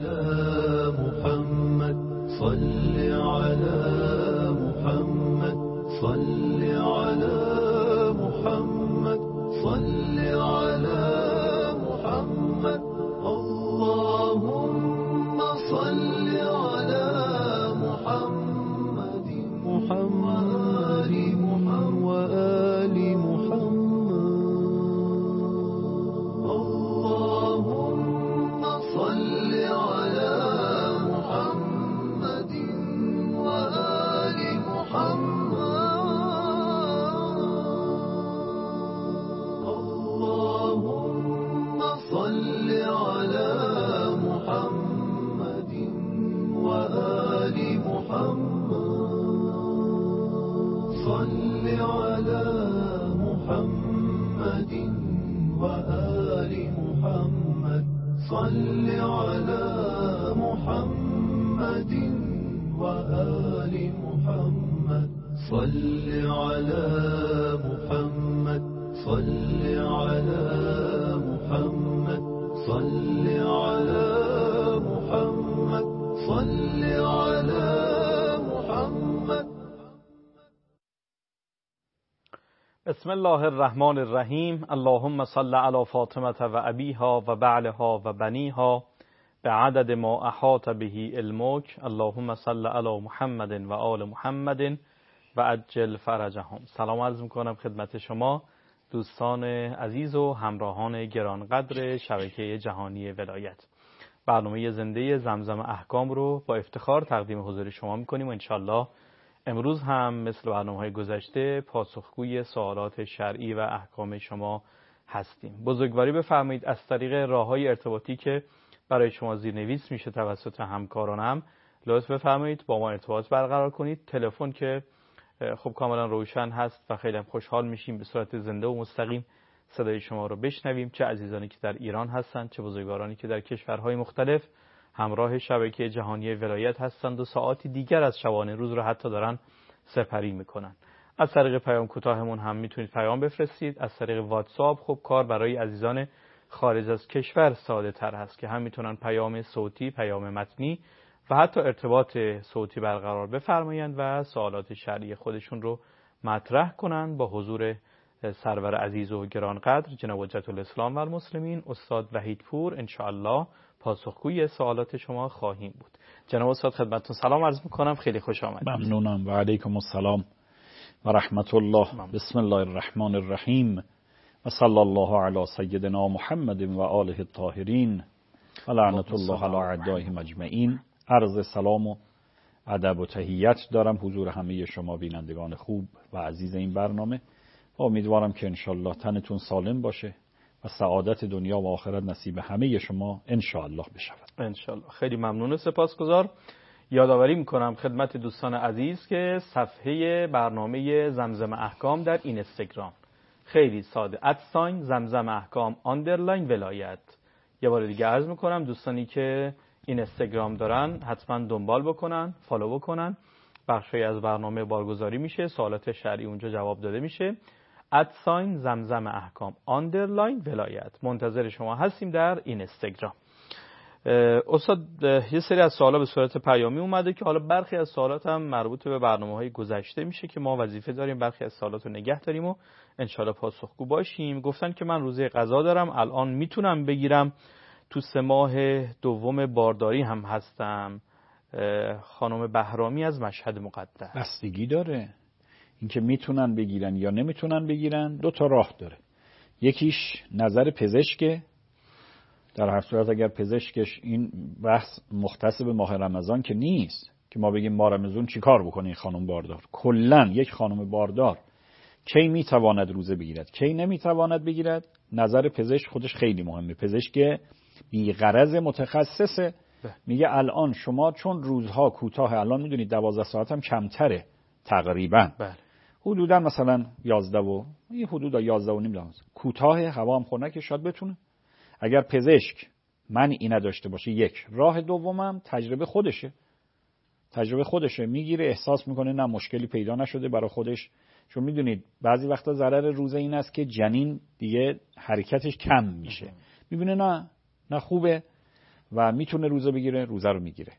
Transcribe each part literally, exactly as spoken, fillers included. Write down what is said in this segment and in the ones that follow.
على محمد صل على محمد صل على محمد صل على محمد اللهم صل على محمد محمد وآل محمد اللهم صل على محمد وآل محمد اللهم صل على محمد وآل محمد صل على محمد وآل محمد صل على محمد وآل محمد صل على محمد صل على محمد صل على محمد صل على محمد. بسم الله الرحمن الرحیم. اللهم صل علی فاطمه و ابیها و بعلها و بنیها به عدد ما احاط به علمک. اللهم صل علی محمد و آل محمد و عجل فرجهم. سلام عرض میکنم خدمت شما دوستان عزیز و همراهان گرانقدر شبکه جهانی ولایت. برنامه زنده زمزم احکام رو با افتخار تقدیم حضور شما میکنیم و انشالله امروز هم مثل برنامه‌های گذشته پاسخگوی سوالات شرعی و احکام شما هستیم. بزرگواری بفرمایید از طریق راه‌های ارتباطی که برای شما زیرنویس میشه توسط همکارانم لطف بفرمایید با ما ارتباط برقرار کنید. تلفن که خب کاملا روشن هست و خیلی خوشحال میشیم به صورت زنده و مستقیم صدای شما رو بشنویم، چه عزیزانی که در ایران هستند چه بزرگوارانی که در کشورهای مختلف همراه شبکه جهانی ولایت هستند و ساعاتی دیگر از شبانه روز رو حتی دارن سپری میکنن. از طریق پیام کوتاهمون هم میتونید پیام بفرستید. از طریق واتساپ خب کار برای عزیزان خارج از کشور ساده تر هست که هم میتونن پیام صوتی، پیام متنی و حتی ارتباط صوتی برقرار بفرمایند و سوالات شرعی خودشون رو مطرح کنن با حضور سرور عزیز و گرانقدر جناب حجت الاسلام و المسلمین استاد وحیدپور. انشاءالله پاسخگوی سوالات شما خواهیم بود. جناب استاد خدمتتون سلام عرض میکنم، خیلی خوش آمدید. ممنونم و علیکم السلام و رحمت الله. ممنون. بسم الله الرحمن الرحیم و صلی الله علی سیدنا محمد و آله الطاهرین و لعنت الله علی اعدائهم اجمعین. عرض سلام و ادب و تحیت دارم حضور همه شما بینندگان خوب و عزیز این برنامه. امیدوارم که انشالله تنتون سالم باشه و سعادت دنیا و آخرت نصیب همه شما انشالله بشود. انشالله. خیلی ممنون و سپاسگزار. یادآوری میکنم خدمت دوستان عزیز که صفحه برنامه زمزم احکام در اینستاگرام خیلی ساده ادساین زمزم احکام آندرلاین ولایت. یه بار دیگه عرض میکنم دوستانی که اینستاگرام دارن حتما دنبال بکنن، فالو بکنن. بخشی از برنامه بارگذاری میشه، سوالات شرعی اونجا جواب داده میشه. ادساین زمزم احکام آندرلاین ولایت. منتظر شما هستیم در اینستاگرام. استاد یه سری از سوالا به صورت پیامی اومده که حالا برخی از سوالات هم مربوط به برنامه‌های گذشته میشه که ما وظیفه داریم برخی از سوالات رو نگه داریم و انشالله پاسخگو باشیم. گفتن که من روزه قضا دارم، الان میتونم بگیرم، تو سه ماه دوم بارداری هم هستم. خانم بهرامی از مشهد مقدس. بستگی داره اینکه میتونن بگیرن یا نمیتونن بگیرن. دو تا راه داره. یکیش نظر پزشکه. در هر صورت اگر پزشکش این بحث مختص به ماه رمضان که نیست که ما بگیم ماه رمضان چی کار بکنه این خانم باردار. کلن یک خانم باردار کی میتواند روزه بگیرد کی نمیتواند بگیرد، نظر پزشک خودش خیلی مهمه. پزشک بی غرض متخصصه میگه الان شما چون روزها کوتاه، الان میدونید دوازده ساعت هم کمتره تقریبا، بله. حدودا مثلا یازده و این حدودا یازده و نیم کوتاه، هوا هم خنک، شاید بتونه. اگر پزشک منعی نداشته باشه یک. راه دومم تجربه خودشه. تجربه خودشه میگیره، احساس میکنه نه مشکلی پیدا نشده برای خودش. چون میدونید بعضی وقتا ضرر روزه این است که جنین دیگه حرکتش کم میشه، میبینه نه نه خوبه و میتونه روزه بگیره، روزه رو میگیره.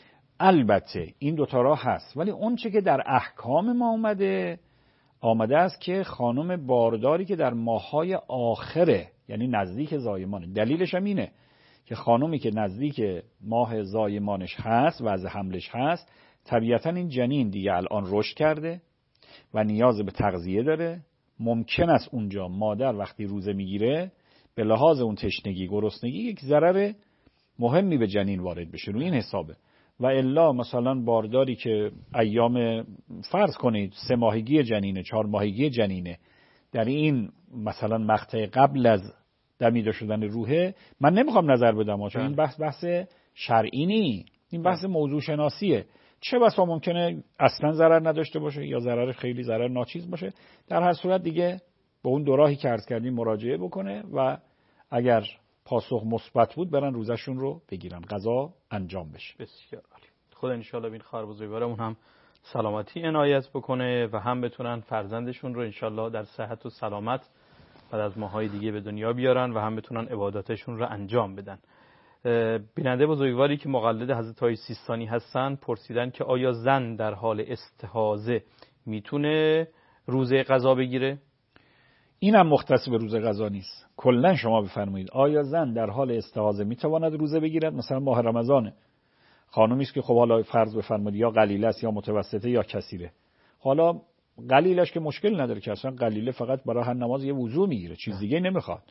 البته این دوتا راه هست، ولی اون چه که در احکام ما اومده آمده است که خانم بارداری که در ماههای آخره، یعنی نزدیک زایمانه، دلیلش هم اینه که خانومی که نزدیک ماه زایمانش هست و از حملش هست، طبیعتا این جنین دیگه الان رشد کرده و نیاز به تغذیه داره. ممکن است اونجا مادر وقتی روزه میگیره به لحاظ اون تشنگی، گرسنگی، یک ضرر مهمی به جنین وارد بشه، روی این حسابه. و الا مثلا بارداری که ایام فرض کنید سه ماهگی جنینه، چهار ماهگی جنینه، در این مثلا مقطع قبل از دمیده شدن روحه، من نمیخوام نظر بدم، چون این بحث بحث شرعی نی، این بحث موضوع شناسیه. چه بسا ممکنه اصلا ضرر نداشته باشه یا ضرر خیلی ضرر ناچیز باشه. در هر صورت دیگه به اون دو راهی که عرض کردیم مراجعه بکنه و اگر پاسخ مثبت بود برن روزشون رو بگیرن، قضا انجام بشه. بسیار عالی. خدا ان شاءالله این خواهر بزرگوارمون هم سلامتی عنایت بکنه و هم بتونن فرزندشون رو ان شاءالله در صحت و سلامت بعد از ماهای دیگه به دنیا بیارن و هم بتونن عباداتشون رو انجام بدن. بیننده بزرگواری که مقلد حضرت های سیستانی هستن پرسیدن که آیا زن در حال استحاضه میتونه روزه قضا بگیره؟ اینم مختص به روزه قضا نیست. کلا شما بفرمایید آیا زن در حال استحاضه میتواند روزه بگیرد؟ مثلا ماه رمضانه، خانومی است که خب حالا فرض بفرمایید یا قلیله است یا متوسطه یا کثیره. حالا قلیلش که مشکل نداره که اصلا قلیله فقط برای هر نماز یه وضو میگیره، چیز دیگه نمیخواد.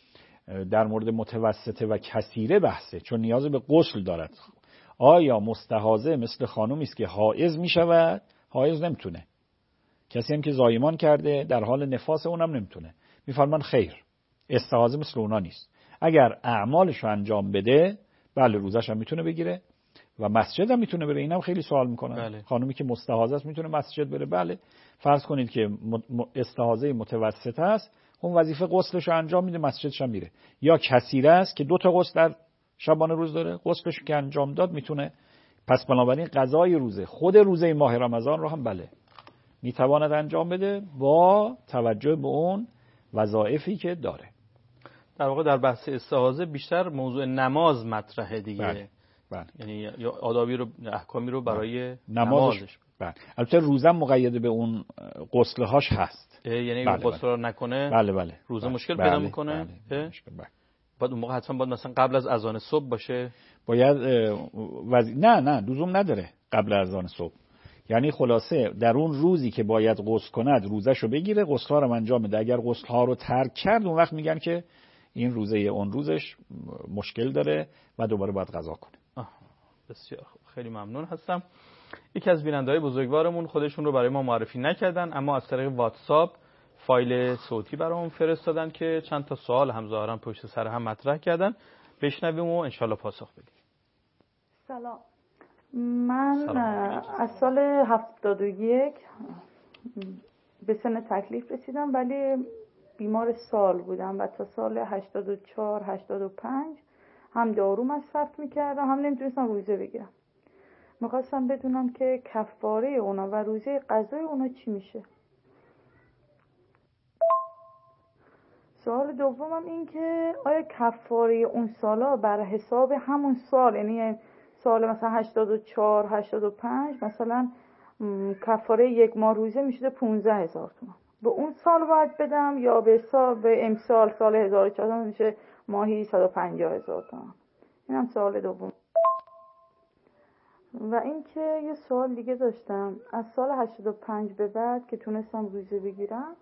در مورد متوسطه و کثیره بحثه، چون نیاز به غسل دارد. آیا مستحاضه مثل خانومی است که حائض میشود؟ حائض نمیتونه. کسی هم که زایمان کرده در حال نفاس اونم نمیتونه. میفرمان خیر، استحاضه مثل اونا نیست. اگر اعمالش رو انجام بده بله روزش هم میتونه بگیره و مسجد هم میتونه بره. اینم خیلی سوال میکنن. بله. خانومی که مستحاضه است میتونه مسجد بره؟ بله. فرض کنید که استحاضه متوسطه است، اون وظیفه غسلش رو انجام میده، مسجدش هم میره. یا کثیره است که دو تا غسل در شبانه روز داره، غسلش که انجام داد میتونه. پس بنابراین قضای روزه، خود روزه ماه رمضان رو هم بله میتواند انجام بده با توجه به اون وظایفی که داره. در واقع در بحث استحاضه بیشتر موضوع نماز مطرحه دیگه. بله. بله. یعنی یا آدابی رو، احکامی رو برای بله. نمازش. بله. البته روزه مقید به اون غسل‌هاش هست. یعنی بله غسل رو نکنه بله بله روزه بله. مشکل بله. پیدا میکنه. بله. مشکل بله. بعد اون موقع حتما باید مثلا قبل از اذان صبح باشه. باید وز... نه نه لزوم نداره قبل از اذان صبح. یعنی خلاصه در اون روزی که باید غسل کند روزشو بگیره، غسل‌ها رو انجام بده. اگر غسل‌ها رو ترک کرد اون وقت میگن که این روزه اون روزش مشکل داره و دوباره باید قضا کنه. آه. بسیار خوب، خیلی ممنون هستم. یکی از بیننده‌های بزرگوارمون خودشون رو برای ما معرفی نکردن، اما از طریق واتساپ فایل صوتی برامون فرستادن که چند تا سوال هم ظاهرا پشت سر هم مطرح کردن. بشنویم و انشالله پاسخ بدیم. سلام. من سلام. از سال هفتاد و یک به سن تکلیف رسیدم، ولی بیمار سال بودم و تا سال هشتاد و چهار هشتاد و پنج هم دارو مصرف میکردم هم نمیتونستم روزه بگیرم. میخواستم بدونم که کفاره اونا و روزه قضای اونا چی میشه. سوال دومم این که آیا کفاره اون سالا بر حساب همون سال، یعنی سال مثلا هشتاد و چهار هشتاد و پنج مثلا کفاره یک ماه روزه میشه پونزده هزار تومان، به اون سال باید بدم یا به سال به امسال سال هزار و چهارصد میشه ماهی صد و پنجاه هزار تومان؟ اینم سوال دوم. و اینکه یه سوال دیگه داشتم، از سال هشتاد و پنج به بعد که تونستم روزه بگیرم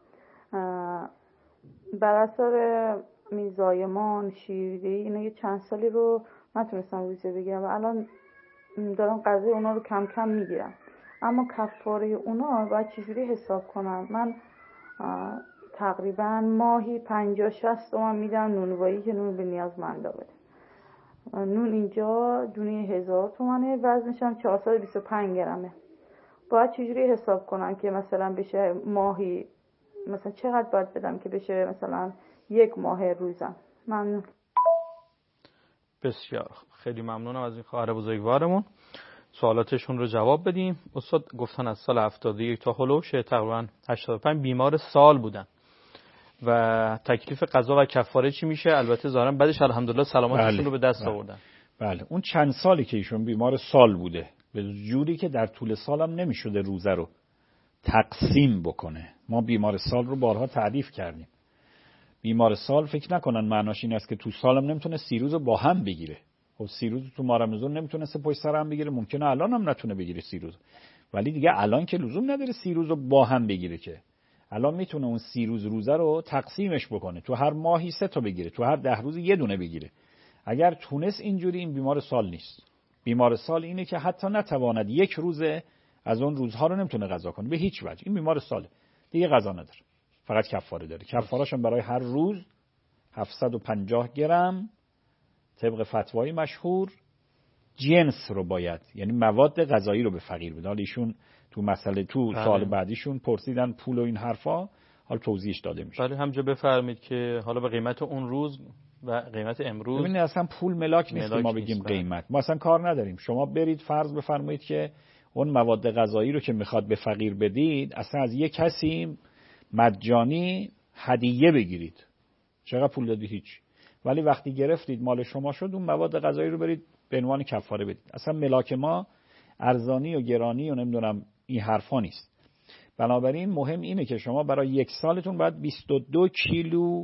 بر اثر میزایمان شیردهی اینا یه چند سالی رو نتونستم روزه بگیرم و الان دارم غذای اونا رو کم کم میگیرم، اما کفاره اونا باید چجوری حساب کنم؟ من تقریبا ماهی پنجاه شصت تومن میدم نونوایی که نون به نیازمندا بده. نون اینجا دونه هزار تومنه، وزنش هم چهارصد و بیست و پنج گرمه. باید چجوری حساب کنم که مثلا بشه ماهی مثلا چقدر باید بدم که بشه مثلا یک ماه روزم؟ ممنون. بسیار خیلی ممنونم از این خواهر بزرگوارمون. سوالاتشون رو جواب بدیم. استاد گفتن از سال هفتاد و یک تا هلوش تقریبا هشتاد و پنج بیمار سال بودن و تکلیف قضا و کفاره چی میشه؟ البته ظاهرا بعدش الحمدلله سلامتشون رو به دست آوردن. بله اون چند سالی که ایشون بیمار سال بوده، به جوری که در طول سالم نمیشده روزه رو تقسیم بکنه. ما بیمار سال رو بارها تعریف کردیم. بیمار سال فکر نکنن معناش این است که تو سالم نمیتونه سی روز رو با هم بگیره. خب سی روز تو ماه رمضان نمیتونه سه پشت سر هم بگیره، ممکنه الان هم نتونه بگیره سی روز، ولی دیگه الان که لزوم نداره سی روز رو با هم بگیره، که الان میتونه اون سی روز روزه رو تقسیمش بکنه، تو هر ماهی سه تا بگیره، تو هر ده روز یه دونه بگیره. اگر تونست اینجوری، این بیمار سال نیست. بیمار سال اینه که حتی نتواند یک روز از اون روزها رو نمیتونه قضا کنه به هیچ وجه. این بیمار ساله، دیگه قضا نداره، فقط کفاره داره. کفاره‌اش هم برای هر روز هفتصد و پنجاه گرم طبق فتوای مشهور جنس رو باید، یعنی مواد غذایی رو به فقیر بده. حالا ایشون تو مسئله تو سال بعدیشون پرسیدن پول و این حرفا، حالا توضیحش داده میشه. ولی همجا بفرمایید که حالا به قیمت اون روز و قیمت امروز، ببینید اصلا پول ملاک نیست که ما بگیم نیست. قیمت ما اصلا کار نداریم. شما برید فرض بفرمایید که اون مواد غذایی رو که میخواد به فقیر بدید اصلا از یه کسی مجانی هدیه بگیرید، چقدر پول دادی؟ هیچ. ولی وقتی گرفتید مال شما شد، اون مواد غذایی رو برید به عنوان کفاره بدید. اصلا ملاک ما ارزانی و گرانی و نمیدونم این حرفا نیست. بنابراین مهم اینه که شما برای یک سالتون باید بیست و دو کیلو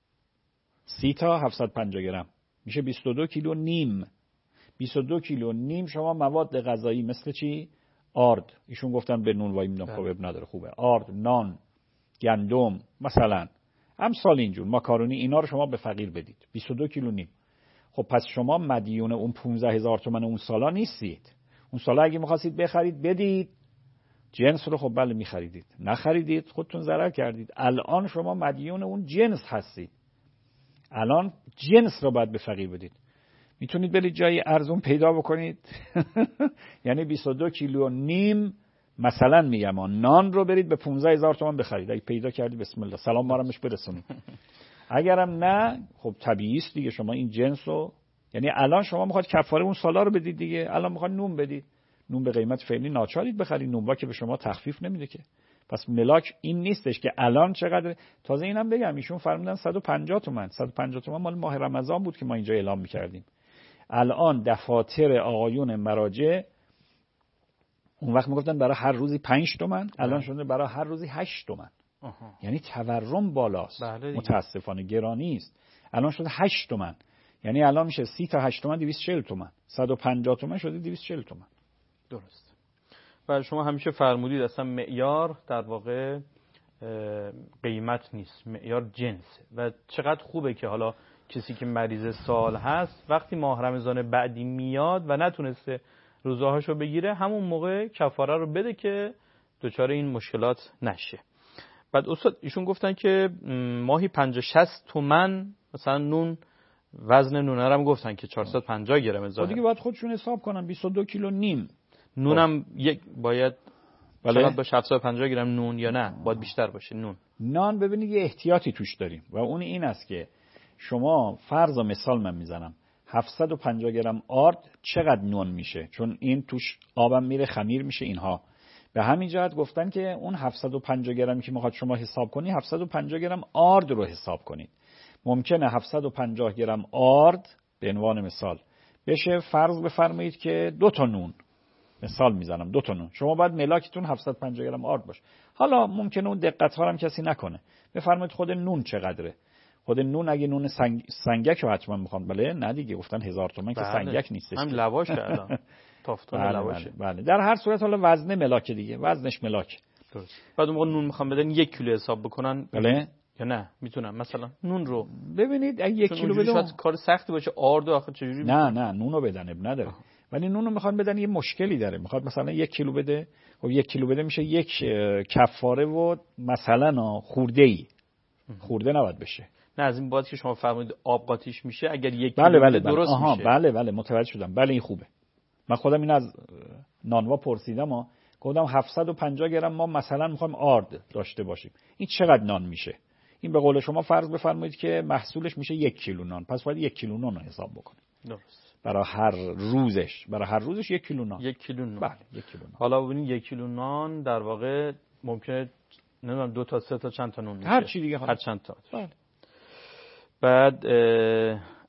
سی تا هفتصد و پنجاه گرم میشه بیست و دو کیلو نیم. بیست و دو کیلو نیم شما مواد غذایی مثل چی؟ آرد. ایشون گفتن به نون وای میدونم، خب نداره، خوبه. آرد، نان، گندم مثلا، امثال اینجور ماکارونی، اینا رو شما به فقیر بدید. بیست و دو کیلو نیم. خب پس شما مدیون اون پانزده هزار تومان اون سالا نیستید. اون سالا اگه می‌خواستید بخرید بدید جنس رو، خب بله می‌خریدید. نخریدید خودتون ضرر کردید. الان شما مدیون اون جنس هستید. الان جنس رو باید به فقیر بدید. میتونید برید جایی ارزون پیدا بکنید یعنی بیست و دو کیلو نیم مثلا میگم نان رو برید به پانزده هزار تومان بخرید. اگه پیدا کردید بسم الله، سلام بارمش برسونید. اگرم نه، خب طبیعی است دیگه. شما این جنس رو، یعنی الان شما میخواد کفاره اون سالا رو بدید دیگه، الان میخواد نون بدید، نون به قیمت فعلی ناچارید بخرید، نون با که به شما تخفیف نمیده که. پس ملاک این نیستش که الان چقدر. تازه اینم بگم ایشون فرمودن صد و پنجاه تومان. صد و پنجاه تومان مال ماه رمضان بود که ما اینجا اعلام میکردیم. الان دفاتر آقایون مراجع اون وقت میگفتن برای هر روزی پنج تومان، الان شده برای هر روزی هشت تومان. یعنی تورم بالاست. متاسفانه گرانی است. الان شده هشت تومان. یعنی الان میشه سی تا هشت تومان دویست و چهل تومان. صد و پنجاه تومان شده دویست و چهل تومان. درست. و شما همیشه فرمودید اصلا معیار در واقع قیمت نیست، معیار جنسه. و چقدر خوبه که حالا کسی که مریض سال هست وقتی ماه رمضان بعدی میاد و نتونسته روزهاشو بگیره، همون موقع کفاره رو بده که دچار این مشکلات نشه. بعد استاد ایشون گفتن که ماهی پنجاه شصت تومن مثلا نون، وزن نونه رو هم گفتن که چهارصد و پنجاه گرم اضافه. دیگه باید خودشون حساب کنن. بیست و دو کیلو نیم نونم یک باید چقدر باشه؟ هفتصد و پنجاه گرم نون یا نه باید بیشتر باشه نون؟ نان ببینید یه احتیاطی توش داریم و اون این است که شما فرض و مثال من میزنم هفتصد و پنجاه گرم آرد چقدر نون میشه؟ چون این توش آبم میره، خمیر میشه اینها. به همین جهت گفتن که اون هفتصد و پنجاه گرمی که میخواد شما حساب کنی، هفتصد و پنجاه گرم آرد رو حساب کنید. ممکنه هفتصد و پنجاه گرم آرد به عنوان مثال بشه فرض بفرمایید که دو تا نون، مثال میزنم دو تا نون، شما باید ملاکتون هفتصد و پنجاه گرم آرد باشه. حالا ممکنه اون دقت ها هم کسی نکنه. بفرمایید خود نون چقدره؟ خود نون اگه نون سنگ... سنگک رو حتما میخوان، بله نه دیگه گفتن هزار تومان که سنگک نیستش، هم لواشه الان تافتون بله لواشه. بله, بله. در هر صورت حالا وزن ملاک دیگه، وزنش ملاک. درست. بعد اون موقع نون میخوام بدن یک کیلو حساب بکنن، بله یا نه میتونم مثلا نون رو ببینید اگه یک کیلو بدن شاید کار سختی باشه، آرد آخه چجوری؟ نه نه نون رو بدن اب نداره. ولی نون رو میخوان بدن یه مشکلی داره، میخواد مثلا یک کیلو بده، خب یک کیلو بده میشه یک کفاره و مثلا خورده ای خورده نباید بشه. نه از این باید که شما فرمودید آب قاطیش میشه اگر یک بله کیلو بله بده درست آها میشه. بله بله متوجه شدم. بله این خوبه. من خودم این از نانوا پرسیدم ها، گفتم هفتصد و پنجاه گرم ما مثلا میخوایم آرد داشته باشیم، این چقدر نان میشه؟ این به قول شما فرض بفرمایید که محصولش میشه یک کیلو نان، پس باید یک کیلو نان رو حساب بکنید. درست. برای هر روزش برای هر روزش یک کیلو نان. یک کیلو نان. بله یک کیلو نان. حالا ببینید یک کیلو نان در واقع ممکنه نمیدونم دو تا سه تا چند تا نون میشه. هر چی دیگه هر چند تا. بله. بعد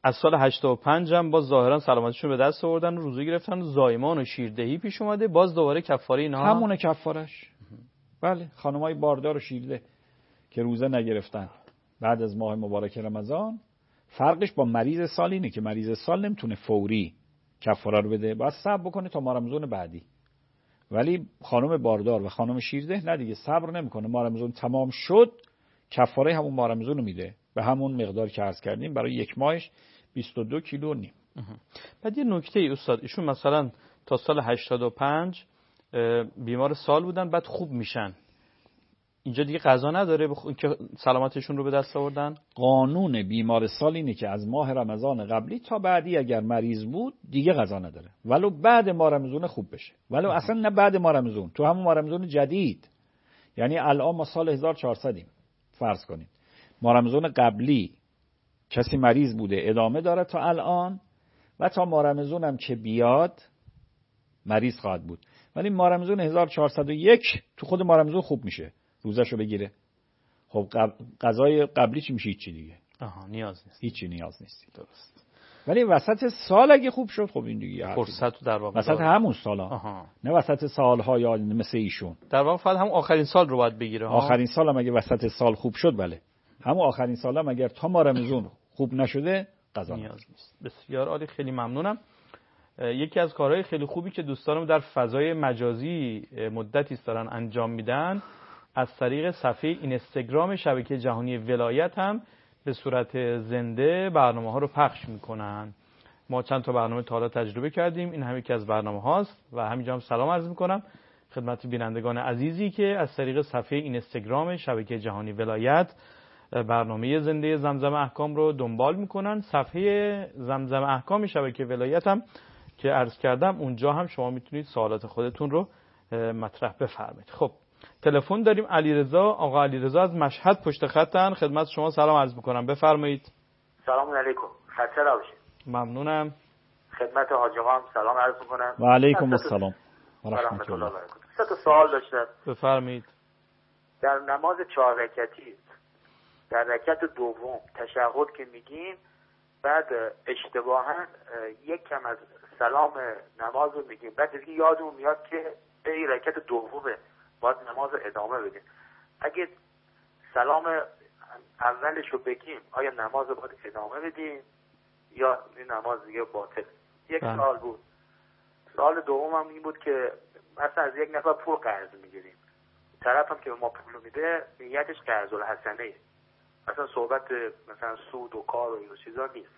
از سال هشتاد و پنج هم باز ظاهرا سلامتیشون به دست آوردن و روزه گرفتن، زایمان و شیردهی پیش اومده، باز دوباره کفاره اینا همونه کفارش. بله، خانمای باردار و شیرده که روزه نگرفتن بعد از ماه مبارک رمضان، فرقش با مریض سال اینه که مریض سال نمیتونه فوری کفاره رو بده، باید صبر بکنه تا ماه رمضان بعدی. ولی خانم باردار و خانم شیرده نه دیگه، صبر نمیکنه، ماه رمضان تمام شد کفاره همون ماه رمضان رو میده به همون مقدار که عرض کردیم، برای یک ماهش بیست و دو کیلو و نیم. بعد یه نکته ای استاد، ایشون مثلا تا سال هشتاد و پنج بیمار سال بودن، بعد خوب میشن، اینجا دیگه قضا نداره بخ... که سلامتشون رو به دست آوردن؟ قانون بیمار سال اینه که از ماه رمضان قبلی تا بعدی اگر مریض بود دیگه قضا نداره، ولو بعد ماه رمضان خوب بشه، ولو اصلا نه بعد ماه رمضان، تو همون ماه رمضان جدید. یعنی الان ما سال هزار و چهارصدیم فرض کنید، ماه رمضان قبلی کسی مریض بوده ادامه داره تا الان، و تا ماه رمضان هم که بیاد مریض خواهد بود. ولی ماه رمضان هزار و چهارصد و یک تو خود ماه رمضان خوب میشه، روزشو بگیره. خب قضای قبلی چی میشه؟ هیچی دیگه. آها، نیاز نیست. هیچی نیاز نیست. درست. ولی وسط سال اگه خوب شد خب این دیگه فرصت در واقع وسط همون سالا، نه وسط سالها یا مثل ایشون. در واقع فقط همون آخرین سال رو باید بگیره ها. آخرین سال هم اگه وسط سال خوب شد بله، همون آخرین سال هم اگر تا ماه رمضان خوب نشده قضا نیاز نیست. بسیار عالی، خیلی ممنونم. یکی از کارهای خیلی خوبی که دوستانم در فضای مجازی مدتی است دارن انجام میدن، از طریق صفحه اینستاگرام شبکه جهانی ولایت هم به صورت زنده برنامه ها رو پخش میکنن. ما چند تا برنامه تا حالا تجربه کردیم، این هم یکی از برنامه هاست و همینجا هم سلام عرض میکنم خدمت بینندگان عزیزی که از طریق صفحه اینستاگرام شبکه جهانی ولایت برنامه زنده زمزم احکام رو دنبال میکنن. صفحه زمزم احکام شبکه ولایت هم که عرض کردم اونجا هم شما میتونید سوالات خودتون رو مطرح بفرمایید. خب تلفن داریم، علیرضا. آقا علیرضا از مشهد پشت خطن، خدمت شما سلام عرض میکنم، بفرمایید. سلام علیکم، خسته نباشید. ممنونم. خدمت حاج آقا هم سلام عرض میکنم. و علیکم السلام و رحمت الله. سه تا سوال داشتم. بفرمایید. در نماز چهار رکعتی در رکعت دوم تشهد که میگیم، بعد اشتباها یک کم از سلام نماز رو میگیم، بعد دیگه یادمون میاد که این رکعت دومه باید نماز ادامه بدیم. اگه سلام اولش رو بگیم آیا نماز رو باید ادامه بدیم یا این نماز دیگه باطل؟ یک بله. سوال بود. سوال دوم هم این بود که مثلا از یک نفر پول قرض میگیریم، طرف هم که به ما پول میده نیتش قرض الحسنه، مثلا صحبت مثلا سود و کار و این چیزا نیست.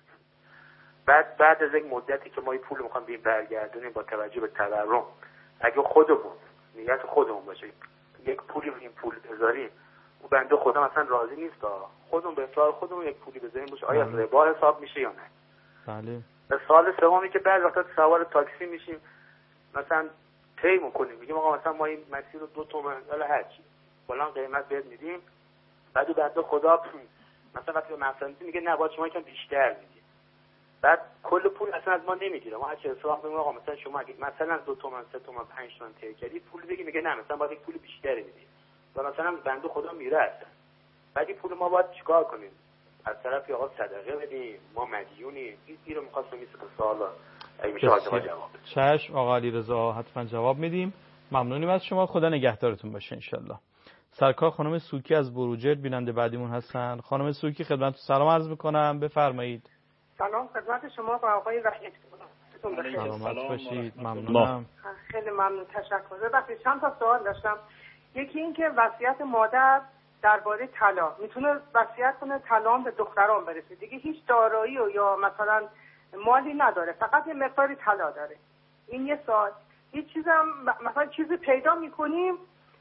بعد بعد از یک مدتی که ما این پول میخوام بیم برگردونیم با توجه به تورم، اگه خودمون نیت خودمون باشه یک پولی این پول بذاریم، اون بنده خدا مثلا راضی نیست، خودمون به اصرار خودمون یک پولی بذاریم باشه، آیا ربا حساب میشه یا نه؟ بله. سوال سومی که بعضی وقتا سوار تاکسی میشیم، مثلا پی میکنیم، میگیم آقا مثلا ما این مسیر رو دو تومن ولی هر چی فلان قیمت بهت میدیم، بعد بنده خدا مثلا وقتی به مثلا میگه نه باید شما یکم بیشتر میدید، بعد کل پول اصلا از ما نمیگیره. ما هر چه حساب میکنیم آقا مثلا شما اگه مثلا دو تومن سه تومن پنج تومن تیر کردید پول بگی، میگه نه مثلا باید یک پول بیشتری بدید و مثلا بنده خدا میره اصلا. بعد این پول ما باید چیکار کنیم؟ از طرف آقا صدقه بدیم، ما مدیونیم؟ این رو می‌خواستم این سوالا اگه میشه آقا جواب بده. چشم آقا علیرضا، حتما جواب میدیم. ممنونیم از شما، خدا نگهدارتون باشه ان شاء الله. سرکار خانم سوکی از بروجرد بیننده بعدیمون هستن. خانم سوکی خدمتتون سلام عرض میکنم، بفرمایید. سلام خدمت شما و آقای وحید. سلامت باشید. ممنونم. خیلی ممنون، تشکر. بخیر چند تا سوال داشتم. یکی این که وصیت مادر درباره طلا، میتونه وصیت کنه طلا به دختران برسه، دیگه هیچ دارایی و یا مثلا مالی نداره، فقط یه مقداری طلا داره. این یه سوال. یه چیزم مثلا چیزی پیدا میکنیم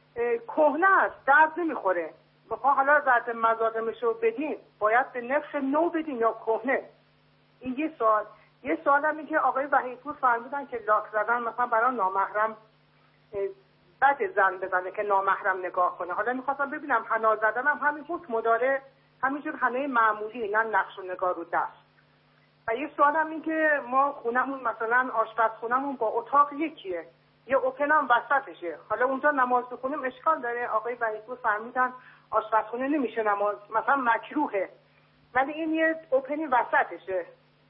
کهنه است، درد نمیخوره، بخواه حالا رد مزادمش رو بدین باید به نفس نو بدین یا کهنه؟ این یه سوال. یه سوال هم این که آقای وحیدپور فرمودن که لاک زدن مثلا برای نامحرم بعد زن بزنه که نامحرم نگاه کنه. حالا میخواستم ببینم حنا زدن هم همین حکم مداره همینجور حنای معمولی، نه نقش و نگاه رو دست. و یه سوال هم این که ما خونمون مثلا آشپزخونمون با اتاق یکیه، یه اوپن هم وسطشه، حالا اونجا نماز بخونیم اشکال داره؟ آقای وحیدپور فرمودن آشپزخونه نمیشه نماز مثلا مکروهه، ولی این یه اوپنی وسطشه،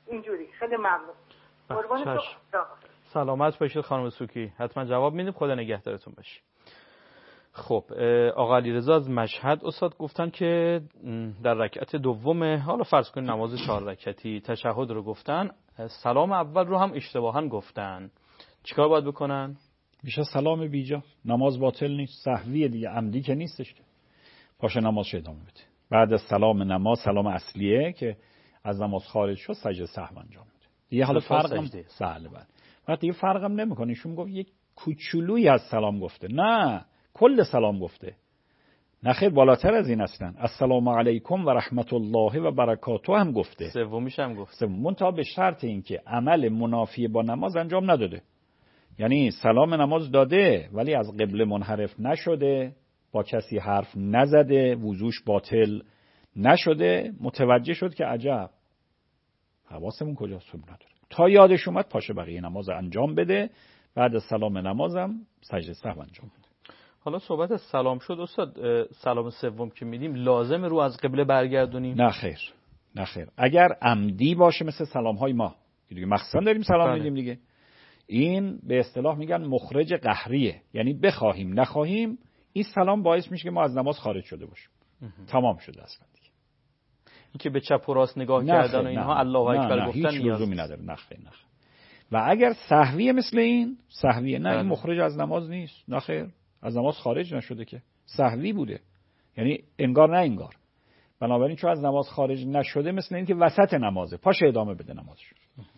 اینجوری. خیلی ممنون. قربان تو. سلامت باشید خانم سوکی. حتما جواب میدیم. خدا نگهدارتون باشه. خب آقا علیرضا از مشهد استاد گفتن که در رکعت دوم، حالا فرض کنید نماز چهار رکعتی، تشهد رو گفتن، سلام اول رو هم اشتباهاً گفتن، چیکار باید بکنن؟ میشه سلام بیجا، نماز باطل نیست، سهویه دیگه، عمدی که نیستش که. باشه نمازش ادامه بده. بعد از سلام نماز، سلام اصلیه که از نماز خارج شد، سجده سهو انجام بده. دیگه حالا فرقم بله بله. بعد دیگه فرقم نمیکنه. ایشون گفت یک کوچولویی از سلام گفته. نه، کل سلام گفته. نه خیر، بالاتر از این اصلا. السلام علیکم و رحمت الله و برکاته هم گفته. سومیش هم گفته. سوم تا به شرط این که عمل منافی با نماز انجام نداده. یعنی سلام نماز داده ولی از قبله منحرف نشده، با کسی حرف نزده، وضوش باطل نشده، متوجه شد که عجب حواسمون کجاست خوب نداره. تا یادش اومد پاشه بقیه نماز انجام بده. بعد از سلام نمازم سجده سهو انجام بده. حالا صحبت از سلام شد استاد، سلام سوم که میدیم لازم رو از قبله برگردونیم؟ نه خیر، نه خیر. اگر عمدی باشه مثل سلام های ما دیگه، مخصوصا داریم سلام میدیم دیگه، این به اصطلاح میگن مخرج قهریه، یعنی بخواهیم نخواهیم این سلام باعث میشه که ما از نماز خارج شده باشیم. تمام شده اصلا دیگه. این که به چپ و راست نگاه کردن و اینها الله اکبر گفتن هیچ لزومی نداره. نه خیر، نه خیر. و اگر سهویه مثل این، سهویه نه، این مخرج از نماز نیست. نه خیر، از نماز خارج نشده که، سهوی بوده، یعنی انگار نه انگار. بنابراین چون از نماز خارج نشده مثل این که وسط نمازه، پاشه ادامه بده نمازش.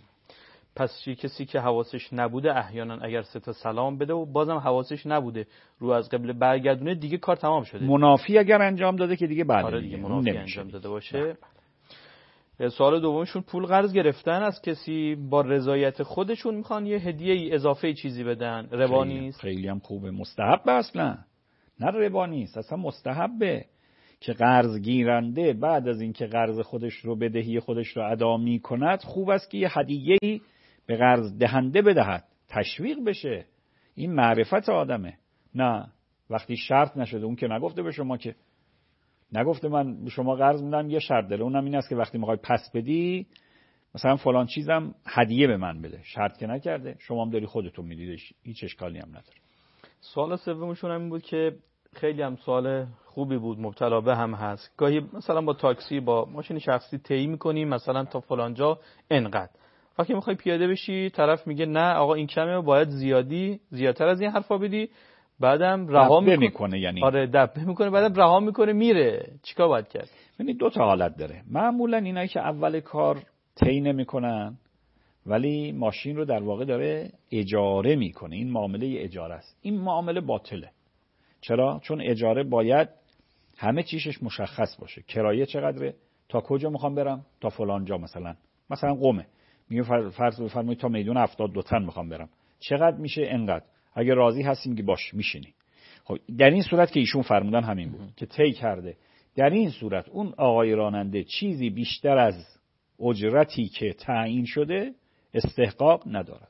پس چی کسی که حواسش نبوده احیانا اگر سه تا سلام بده و بازم حواسش نبوده رو از قبله برگردونه، دیگه کار تمام شده. منافی اگر انجام داده که دیگه بعد آره دیگه منافی انجام داده باشه. سوال دومشون پول قرض گرفتن از کسی، با رضایت خودشون میخوان یه هدیه ای اضافه چیزی بدن، ربا نیست؟ خیلی هم خوبه، مستحب اصلا، نه ربا نیست، اصلا مستحبه که قرض گیرنده بعد از اینکه قرض خودش رو بدهی خودش رو ادا میکند، خوب است که یه هدیه‌ای به قرض دهنده بدهد، تشویق بشه. این معرفت آدمه. نه وقتی شرط نشده، اون که نگفته به شما که نگفته من به شما قرض میدم یه شرط داره، اونم این است که وقتی میخوای پس بدی مثلا فلان چیزم هدیه به من بده، شرط که نکرده، شما هم داری خودتون میدید، هیچ اشکالی هم نداره. سوال سومشون هم این بود که خیلی هم سوال خوبی بود، مبتلا به هم هست. گاهی مثلا با تاکسی، با ماشین شخصی طی می‌کنیم مثلا تا فلان جا انقدر، وقتی میخوای پیاده بشی طرف میگه نه آقا این کمه، باید زیادی زیادتر از این حرفا بدی، بعدم رها میکنه. یعنی آره دبه میکنه، بعدم رها میکنه میره. چیکار باید کرد؟ یعنی دو تا حالت داره. معمولا اینایی که اول کار طی نمیکنن ولی ماشین رو در واقع داره اجاره میکنه، این معامله اجاره است. این معامله باطله. چرا؟ چون اجاره باید همه چیزش مشخص باشه. کرایه چقدره، تا کجا میخوام برم، تا فلان جا، مثلا مثلا قم میگه فرض بفرمایید تا میدون هفتاد دو تن میخوام برم، چقدر میشه؟ انقدر. اگه راضی هستیم که باش میشینی. خب در این صورت که ایشون فرمودن همین بود که طی کرده، در این صورت اون آقای راننده چیزی بیشتر از اجرتی که تعیین شده استحقاق ندارد.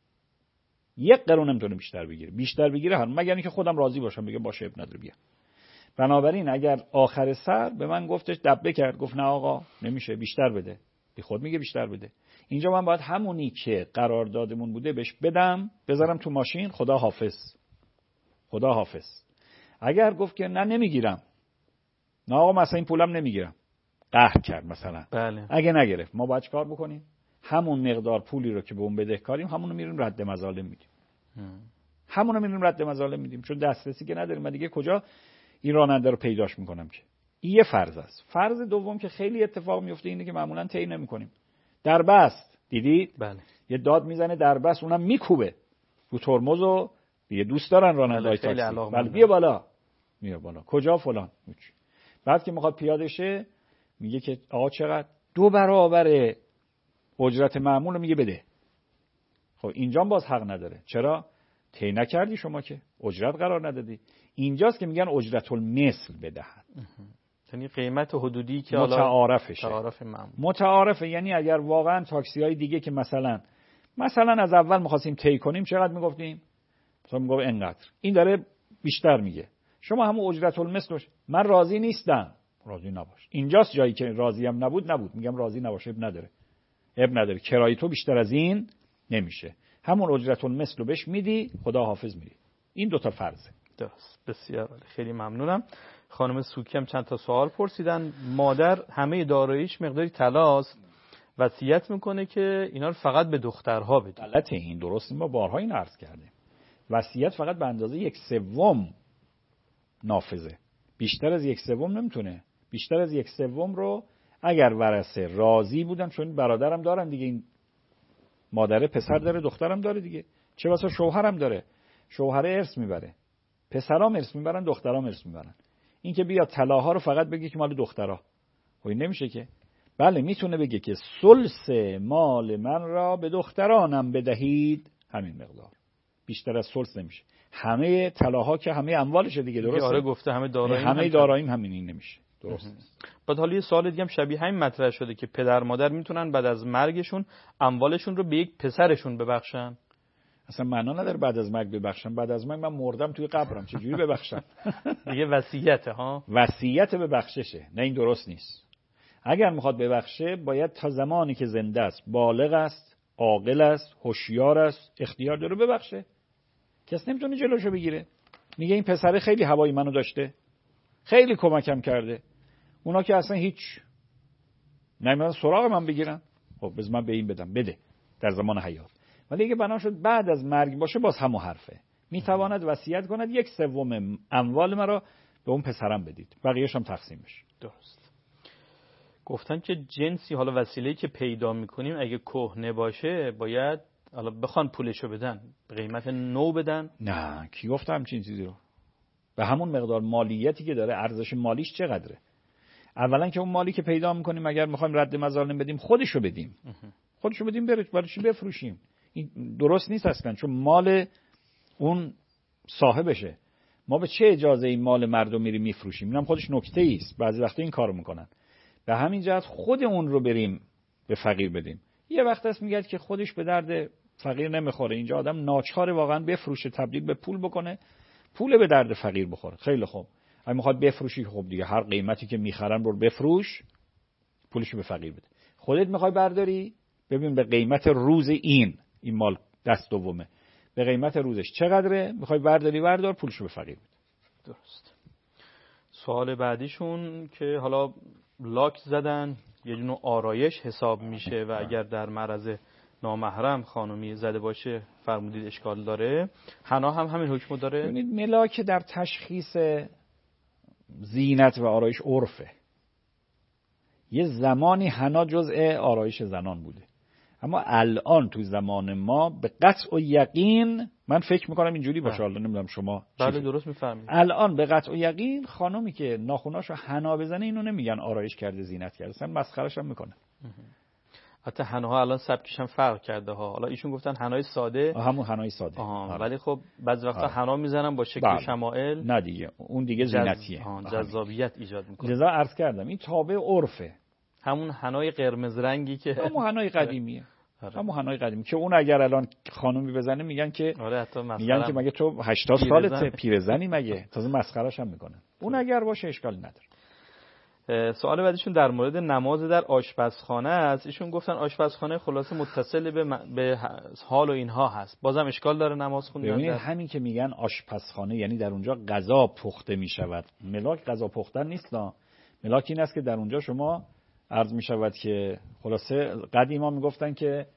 یک قرون نمیتونه بیشتر بگیره. بیشتر بگیره هم مگر اینکه خودم راضی باشم بگم باشه اب نداره بیا. بنابراین اگر آخر سر به من گفتش دبه کرد، گفت نه آقا نمیشه بیشتر بده، بی خود میگه بیشتر بده، اینجا من باید همونی که قراردادمون بوده بهش بدم، بذارم تو ماشین، خدا حافظ خدا حافظ. اگر گفت که نه نمیگیرم، نه آقا مثلا این پولم نمیگیرم، قهر کرد مثلا، بله. اگه نگرفت ما باید چیکار بکنیم؟ همون مقدار پولی رو که به اون بدهکاریم همون رو میریم رد مظالم میدیم. همون رو میریم رد مظالم میدیم، چون دسترسی که نداریم. من دیگه کجا این راننده رو پیداش میکنم که؟ این یه فرض است. فرض دوم که خیلی اتفاق میفته اینه که معمولا طی نمیکنیم. در بست دیدید؟ بله. یه داد میزنه در بست، اونم میکوبه رو ترمز و یه دوست دارن راننده‌های بله تاکسی. بله بیا بالا. میاد بالا. کجا فلان؟ بعد که میخواد پیاده شه میگه که آقا چقدر؟ دو برابر اجرت معمول میگه بده. خب اینجا باز حق نداره. چرا؟ طی نکردی شما که اجرت قرار ندادی. اینجاست که میگن اجرت المثل بدهد. یعنی قیمت حدودی که متعارفشه. متعارف معمول. متعارفه، یعنی اگر واقعا تاکسی های دیگه که مثلا مثلا از اول می‌خواستیم طی کنیم چقدر میگفتیم؟ مثلا میگم اینقدر. این داره بیشتر میگه. شما همون اجرت المثل باش. من راضی نیستم. راضی نباش. اینجاست جایی که راضی هم نبود نبود. میگم راضی نباشه اب نداره. اب نداره، کرایه تو بیشتر از این نمیشه، همون اجرت المثل رو بهش میدی، خدا حافظ میری. این دوتا فرضه. درست. بسیار عالی، خیلی ممنونم. خانم سوکی هم چند تا سوال پرسیدن. مادر همه داراییش مقداری طلاست، وصیت میکنه که اینا رو فقط به دخترها بده. غلطه این، درست ما بارها این عرض کردیم. وصیت فقط به اندازه یک سوم نافذه، بیشتر از یک سوم نمیتونه. بیشتر از یک سوم رو اگر ورثه راضی بودن، چون برادرم دارن دیگه، این مادره پسر داره دخترم داره دیگه، چه بسا شوهرم داره، شوهر ارث میبره، پسرام ارث میبرن، دخترام ارث میبرن. این که بیا طلاها رو فقط بگه که مال دخترها، خب این نمیشه که. بله میتونه بگه که ثلث مال من را به دخترانم بدهید، همین مقدار، بیشتر از ثلث نمیشه. همه طلاها که همه اموالشه دیگه، درسته؟ آره گفته همه داراییم، همه داراییم همین، این نمیشه، درست. بعد حالا یه سوال دیگه هم شبیه همین مطرح شده که پدر مادر میتونن بعد از مرگشون اموالشون رو به یک پسرشون ببخشن. اصلا معنا نداره بعد از مرگ ببخشن. بعد از مرگ من مردم توی قبرم، چه جوری ببخشن؟ دیگه وصیته ها، وصیت به بخششه. نه این درست نیست. اگر میخواد ببخشه باید تا زمانی که زنده است، بالغ است، عاقل است، هوشیار است، اختیار داره ببخشه. کس نمیتونه جلوشو بگیره. میگه این پسره خیلی هوای منو داشته، خیلی کمکم کرده، اونا که اصلا هیچ نمیدونن سراغ من بگیرن، خب بذار من به این بدم، بده در زمان حیات. ولی اگه بنا شد بعد از مرگ باشه، باز همون حرفه. میتواند وصیت کند یک سوم اموال مرا به اون پسرم بدید، بقیه‌اش هم تقسیم بشه. درست. گفتن که جنسی، حالا وسیله‌ای که پیدا میکنیم اگه کهنه باشه باید حالا بخوان پولشو بدن، به قیمت نو بدن؟ نه، کی گفت همچین چیزی رو؟ به همون مقدار مالیتی که داره، ارزش مالیش چقدره. اولا که اون مالی که پیدا میکنیم اگر میخوایم رد مظالم بدیم، خودشو بدیم. خودشو بدیم بره، برای چی بفروشیم؟ این درست نیست اصلا، چون مال اون صاحبشه. ما به چه اجازه این مال مردم میریم میفروشیم؟ اینم خودش نکته است، بعضی وقتا این کارو میکنن. به همین جهت خود اون رو بریم به فقیر بدیم. یه وقت هست میگه که خودش به درد فقیر نمیخوره، اینجا آدم ناچاره واقعا بفروشه، تبدیل به پول بکنه، پول به درد فقیر بخوره. خیلی خوب، اگه میخواد بفروشی، خب دیگه هر قیمتی که میخرن رو بفروش، پولشو به فقیر بده. خودت میخوای برداری، ببین به قیمت روز این این مال دست دومه، به قیمت روزش چقدره، میخوای برداری بردار، پولشو به فقیر بده. درست. سوال بعدیشون که حالا لاک زدن یه نوع آرایش حساب میشه و اگر در معرض نامحرم خانمی زده باشه فرمودید اشکال داره. حنا هم همین حکمو داره؟ ببینید ملاک در تشخیص زینت و آرایش عرفه. یه زمانی حنا جزء آرایش زنان بوده، اما الان تو زمان ما به قطع و یقین، من فکر میکنم اینجوری باشه، حالا نمیدونم شما. بله درست میفهمید. الان به قطع و یقین خانومی که ناخوناشو حنا بزنه اینو نمیگن آرایش کرده، زینت کرده، اصلا مسخرهش هم میکنه. حتی حناها الان سبکش هم فرق کرده ها. حالا ایشون گفتن حنای ساده، همون حنای ساده. آها. ولی خب بعضی وقتا حنا میزنن با شکل بله. شمائل. نه دیگه اون دیگه زینتیه، جذابیت ایجاد میکنه. لذا عرض کردم این تابع عرفه. همون حنای قرمز رنگی که همون حنای قدیمیه. همون حنای قدیمی که اون اگر الان خانومی بزنه میگن که آره حتی میگن که مگه تو هشتاد سالته پیرزنی، مگه تازه مسخرهش هم میکنن. اون اگر باشه اشکالی نداره. سوال بعدیشون در مورد نماز در آشپزخانه است. ایشون گفتن آشپزخانه خلاصه متصل به, م... به حال و اینها هست، بازم اشکال داره نماز خوندن؟ ببینید در... همین که میگن آشپزخانه یعنی در اونجا غذا پخته میشود. ملاک غذا پختن نیست، نه. ملاک این است که در اونجا شما عرض میشود که خلاصه قدیما میگفتن که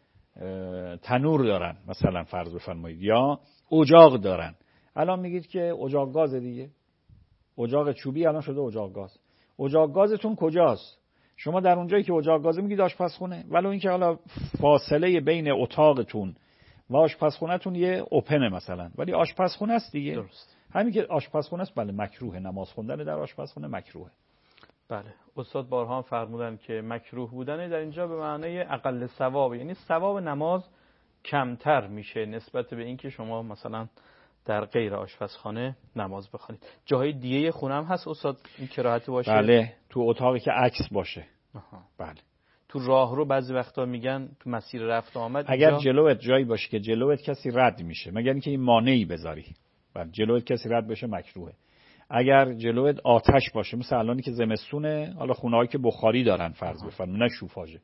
تنور دارن، مثلا فرض بفرمایید، یا اجاق دارن. الان میگید که اجاق گاز دیگه، اجاق چوبی الان شده اجاق گاز. اجاق گازتون کجاست؟ شما در اونجایی که اجاق گازه میگید آشپزخونه، ولو اینکه حالا فاصله بین اتاقتون و آشپزخونه‌تون یه اوپنه مثلا، ولی آشپزخونه است دیگه. درست. همین که آشپزخونه است، بله مکروه، نماز خوندن در آشپزخونه مکروه. بله. استاد بارها هم فرمودن که مکروه بودن در اینجا به معنای اقل ثواب، یعنی ثواب نماز کمتر میشه نسبت به اینکه شما مثلا در غیر آشپزخانه نماز بخونید. جاهای دیگه خونه هم هست استاد این کراهتی باشه؟ بله، تو اتاقی که عکس باشه. آها. بله. تو راه رو بعضی وقتا میگن تو مسیر رفت آمد اگر اینجا... جلوت جایی باشه که جلوت کسی رد میشه، مگر اینکه این مانعی بذاری، بله جلوت کسی رد بشه مکروهه. اگر جلوت آتش باشه، مثل الانی که زمستونه، حالا خونه‌هایی که بخاری دارن فرض بفرمایید، نه شوفاژه،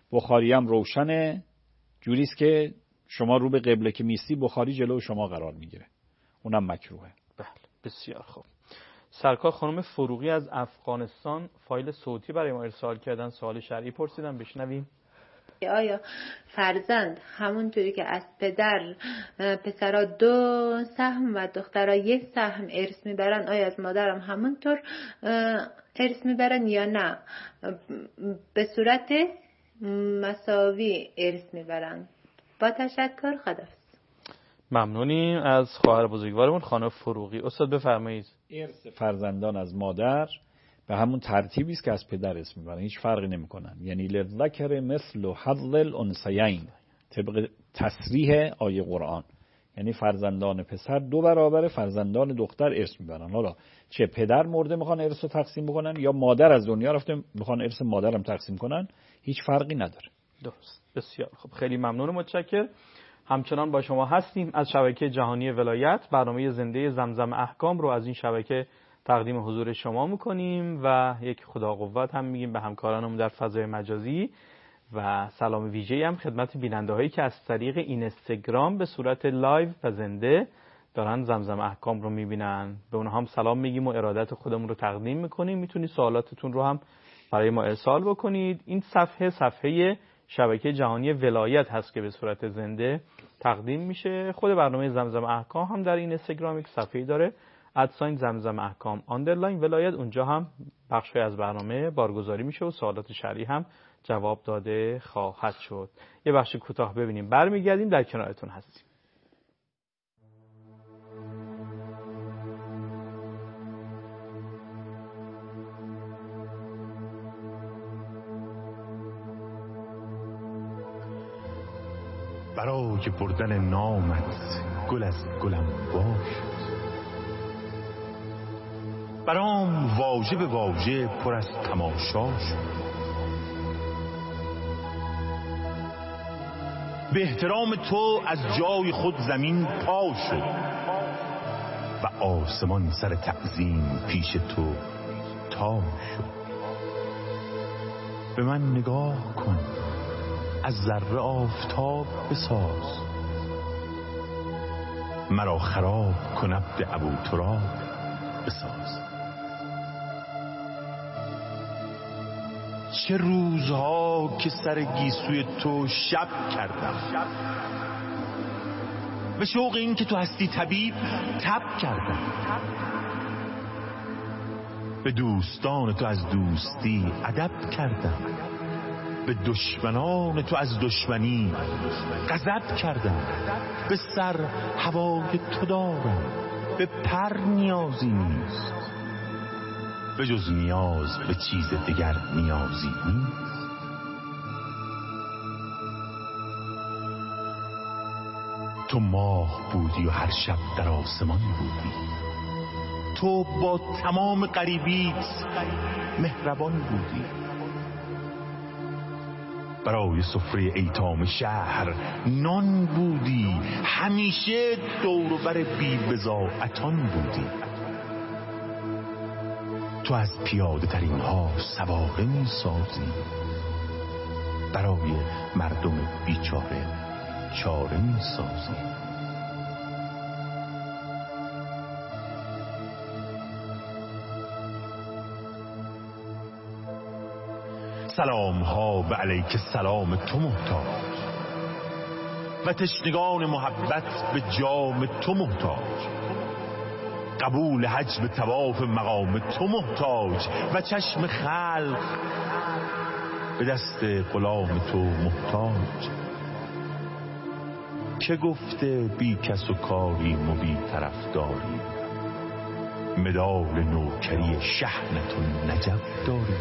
بخاری هم روشنه، جوریست که شما رو به قبله که میستی بخاری جلو شما قرار میگیره، اونم مکروهه. بله بسیار خوب. سرکار خانم فروغی از افغانستان فایل صوتی برای ما ارسال کردن، سوال شرعی پرسیدن، بشنویم. آیا فرزند همونطوری که از پدر پسرا دو سهم و دخترها یک سهم ارث میبرن، آیا از مادرم همونطور ارث میبرن یا نه به صورت مساوی ارث میبرن؟ با تشکر، خداحافظ. ممنونیم از خواهر بزرگوارمون خانم فروغی. استاد بفرمایید. ارث فرزندان از مادر به همون ترتیبی است که از پدر اسم میبرن، هیچ فرقی نمیکنن. یعنی للذکر مثل حظ الانثیین طبق تصریح آیه قرآن، یعنی فرزندان پسر دو برابر فرزندان دختر ارث میبرن. حالا چه پدر مرده میخوان ارث رو تقسیم بکنن یا مادر از دنیا رفته میخوان ارث مادرم تقسیم کنن، هیچ فرقی نداره. درست. بسیار خب، خیلی ممنون و متشکر. همچنان با شما هستیم از شبکه جهانی ولایت. برنامه زنده زمزم احکام رو از این شبکه تقدیم حضور شما میکنیم و یک خدا قوت هم میگیم به همکارانمون در فضای مجازی و سلام ویژه‌ای هم خدمت بیننده‌هایی که از طریق اینستاگرام به صورت لایو و زنده دارن زمزم احکام رو میبینن. به اونها هم سلام میگیم و ارادت خودمون رو تقدیم میکنیم. میتونید سوالاتتون رو هم برای ما ارسال بکنید. این صفحه صفحه شبکه جهانی ولایت هست که به صورت زنده تقدیم میشه. خود برنامه زمزم احکام هم در این اینستاگرام یک صفحه‌ای داره، ادساین زمزم احکام آندرلاین ولایت. اونجا هم بخشی از برنامه بارگذاری میشه و سوالات شرعی هم جواب داده خواهد شد. یه بخش کوتاه ببینیم، برمیگردیم، در کنارتون هستیم. برای بردن نامت گل از گلم باشد، برام واژه به واژه پر از تماشا شد. به احترام تو از جای خود زمین پا شد و آسمان سر تعظیم پیش تو تا شد. به من نگاه کن، از ذره آفتاب بساز، مرا خراب کن عبد ابوتراب بساز. چه روزها که سر گیسوی تو شب کردم، به شوق این که تو هستی طبیب تب کردم. به دوستان تو از دوستی ادب کردم، به دشمنان تو از دشمنی غضب کردم. به سر هوای تو دارم، به پر نیازی نیست، به جز نیاز به چیز دیگر نیازی نیست. تو ماه بودی و هر شب در آسمان بودی، تو با تمام غریبیت مهربان بودی. برای سفره ایتام شهر نان بودی، همیشه دور و بر بی بضاعتان بودی. تو از پیاده ترین ها سواره می سازی، برای مردم بیچاره چاره می سازی. سلام ها به علیک سلام تو محتاج و تشنگان محبت به جام تو محتاج. قبول حج به طواف مقام تو محتاج و چشم خلق به دست غلام تو محتاج. که گفته بی کس و کاریم و بی طرفداری، مدال نوکری شحنتون نجف داری.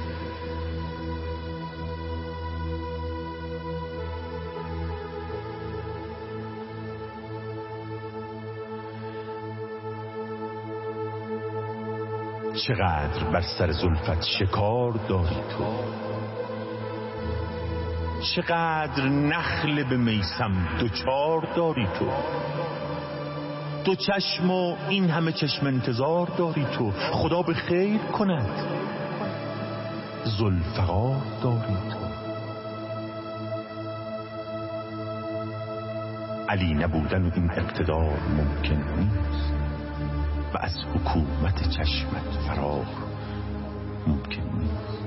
چقدر بر سر زلفت شکار داری تو، چقدر نخل به میسم دوچار داری تو. دو چشم و این همه چشم انتظار داری تو، خدا به خیر کند. ذوالفقار داری تو، علی نبودن این اقتدار ممکن نیست و از حکومت چشمت فرار ممکن نیست.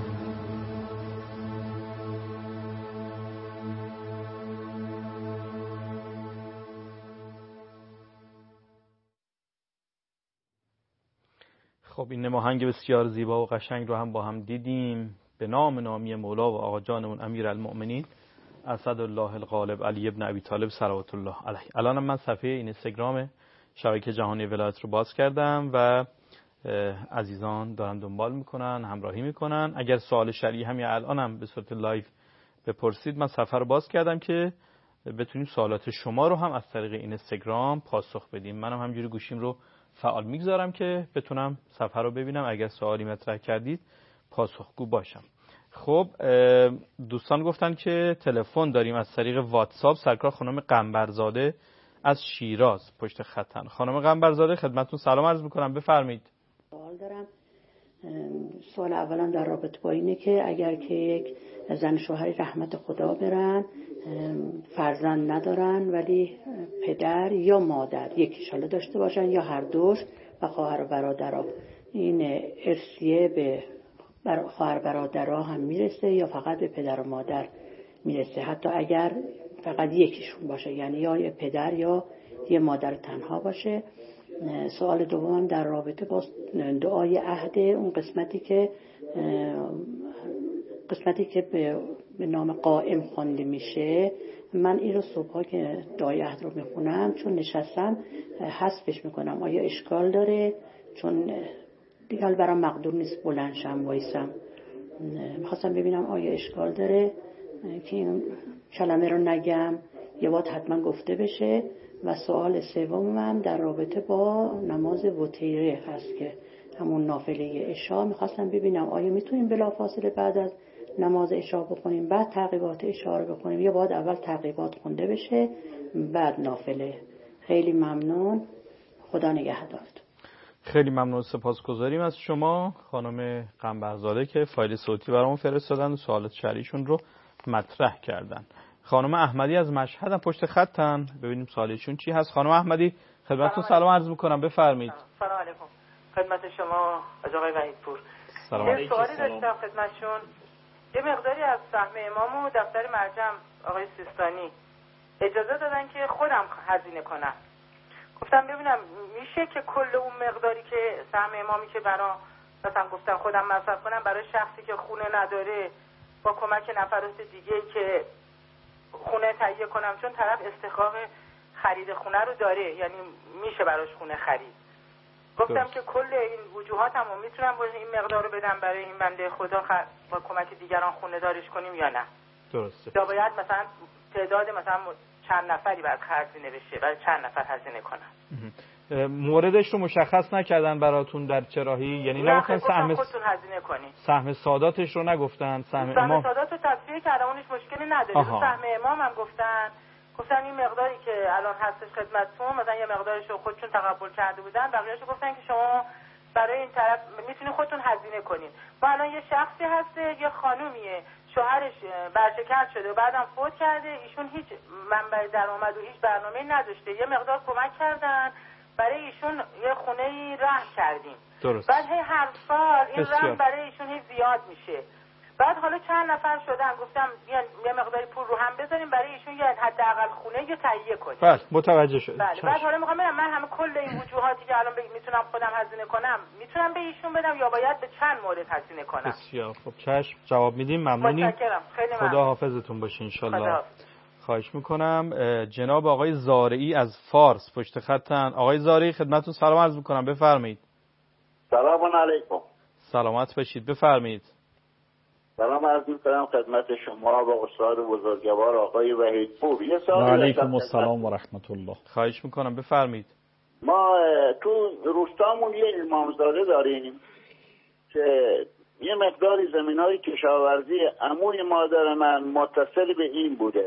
خب این نماهنگ بسیار زیبا و قشنگ رو هم با هم دیدیم. به نام نامی مولا و آقا جانمون امیرالمؤمنین اسدالله الغالب علی ابن ابی طالب صلوات الله علیه. الان من صفحه اینستاگرام شبکه جهانی ولایت رو باز کردم و عزیزان دارن دنبال میکنن، همراهی میکنن. اگر سوال شرعی همین الان هم به صورت لایو بپرسید، من صفحه رو باز کردم که بتونیم سوالات شما رو هم از طریق اینستاگرام پاسخ بدیم. منم هم همجوری گوشیم رو فعال میگذارم که بتونم صفحه رو ببینم، اگر سوالی مطرح کردید پاسخگو باشم. خب دوستان گفتن که تلفن داریم از طریق واتساپ. سرکار خانم قنبرزاده از شیراز پشت خطن. خانم قنبرزاده خدمتتون سلام عرض میکنم، بفرمایید. سوال دارم. سوال اولا در رابطه با اینه که اگر که یک زن شوهری رحمت خدا برن، فرزند ندارن ولی پدر یا مادر یکیش حالا داشته باشن یا هر دوش و خواهر و برادرها، این ارثیه به خواهر برادرها هم میرسه یا فقط به پدر و مادر میرسه؟ حتی اگر فقط یکیشون باشه، یعنی یا یه پدر یا یه مادر تنها باشه. سوال دومم در رابطه با دعای عهد، اون قسمتی که قسمتی که به, به نام قائم خوانده میشه. من این رو صبحا که دعای عهد رو میخونم چون نشستم حذفش میکنم. آیا اشکال داره؟ چون دیگه برام مقدور نیست بلند شم وایسم. میخواستم ببینم آیا اشکال داره که این کلمه رو نگم یا باید حتما گفته بشه. و سوال سومم در رابطه با نماز وتیره هست که همون نافله عشا. میخواستم ببینم آیا میتونیم بلافاصله بعد از نماز عشا بخونیم بعد تعقیبات عشا رو بخونیم یا باید اول تعقیبات خونده بشه بعد نافله؟ خیلی ممنون، خدا نگهدارت. خیلی ممنون، سپاسگزاریم از شما خانم قنبرزاده که فایل صوتی برامون فرستادن و سوالات شرعیشون رو مطرح کردن. خانم احمدی از مشهد هم پشت خطن، ببینیم سوالشون چی هست. خانم احمدی خدمتتون سلام عرض میکنم، بفرمایید. سلام علیکم خدمت شما از آقای وحیدپور. سلام علیکم. یه سوالی داشتم خدمتشون. یه مقداری از سهم امام و دفتر مرجم آقای سیستانی اجازه دادن که خودم هزینه کنم. گفتم ببینم میشه که کل اون مقداری که سهم امامی که برا مثلا گفتم خودم مصرف کنم برای شخصی که خونه نداره با کمک نفرات دیگه که خونه تهیه کنم، چون طرف استحقاق خرید خونه رو داره، یعنی میشه براش خونه خرید. گفتم درست. که کل این وجوهاتمو میتونم با این مقدار رو بدم برای این بنده خدا خ... با کمک دیگران خونه دارش کنیم یا نه؟ درسته. یا باید مثلا تعداد مثلا چند نفری باید هزینه بشه، برای چند نفر هزینه کنم؟ موردش رو مشخص نکردن براتون در چراهی؟ یعنی نگفتن سهم خودتون هزینه کنین. سهم ساداتش رو نگفتن؟ سهم سهم امام سادات رو تصفیه کردم، اونش مشکلی نداره. سهم امام هم گفتن گفتن این مقداری که الان هستش خدمتتون، مثلا یه مقدارش رو خودشون تقبل کرده بودن، بقیه‌اشو گفتن که شما برای این طرف میتونین خودتون هزینه کنین. و الان یه شخصی هسته، یه خانومیه، شوهرش برشکست شده و بعدم فوت کرده، ایشون هیچ منبع درآمد و هیچ برنامه‌ای نداشته، یه مقدار کمک کردن برای ایشون، یه خونه‌ای رهن کردیم. درست. بعد هی هر سال این رهن برای ایشون هی زیاد میشه. بعد حالا چند نفر شدن، گفتم یه مقداری پول رو هم بذاریم برای ایشون یه حداقل خونه یه تهیه کنیم. بله متوجه شد. بله. بعد حالا میخوام ببینم من همه کل این وجوهاتی که الان میتونم خودم هزینه کنم میتونم به ایشون بدم یا باید به چند مورد هزینه کنم؟ بسیار خب، چشم، جواب میدیم. ممنونیم. متشکرم. خیلی ممنون. خدا حافظتون باشه ان شاء الله. خواهش میکنم. جناب آقای زارعی از فارس پشت خطن. آقای زارعی خدمتتون سلام عرض میکنم، بفرمایید. سلام علیکم. سلامت باشید، بفرمایید. سلام عرض میکنم خدمت شما و استاد بزرگوار آقای وحیدپور. یه سوال علیکم السلام و رحمت الله. خواهش میکنم بفرمایید. ما تو روستامون یه امامزاده داریم که یه مقداری زمینای کشاورزی عموی مادر من متصل به این بوده.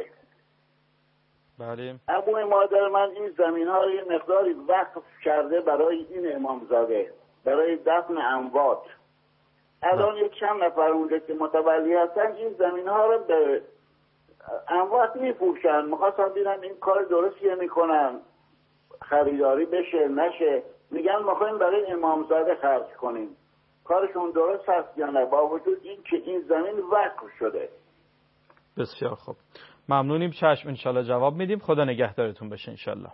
بله. عموی مادر من این زمین‌ها رو یه مقداری وقف کرده برای این امامزاده، برای دفن اموات. الان یک چند نفر اونجا که متولی هستن این زمین‌ها رو به اموات میفروشن. میخواستم ببینم این کار درستیه میکنن، خریداری بشه نشه. میگن میخوایم برای امامزاده خرج کنیم. کارشون درست هست یا نه، با وجود این که این زمین وقف شده؟ بسیار خوب، ممنونیم. چشم، انشالله جواب میدیم. خدا نگهدارتون بشه انشالله.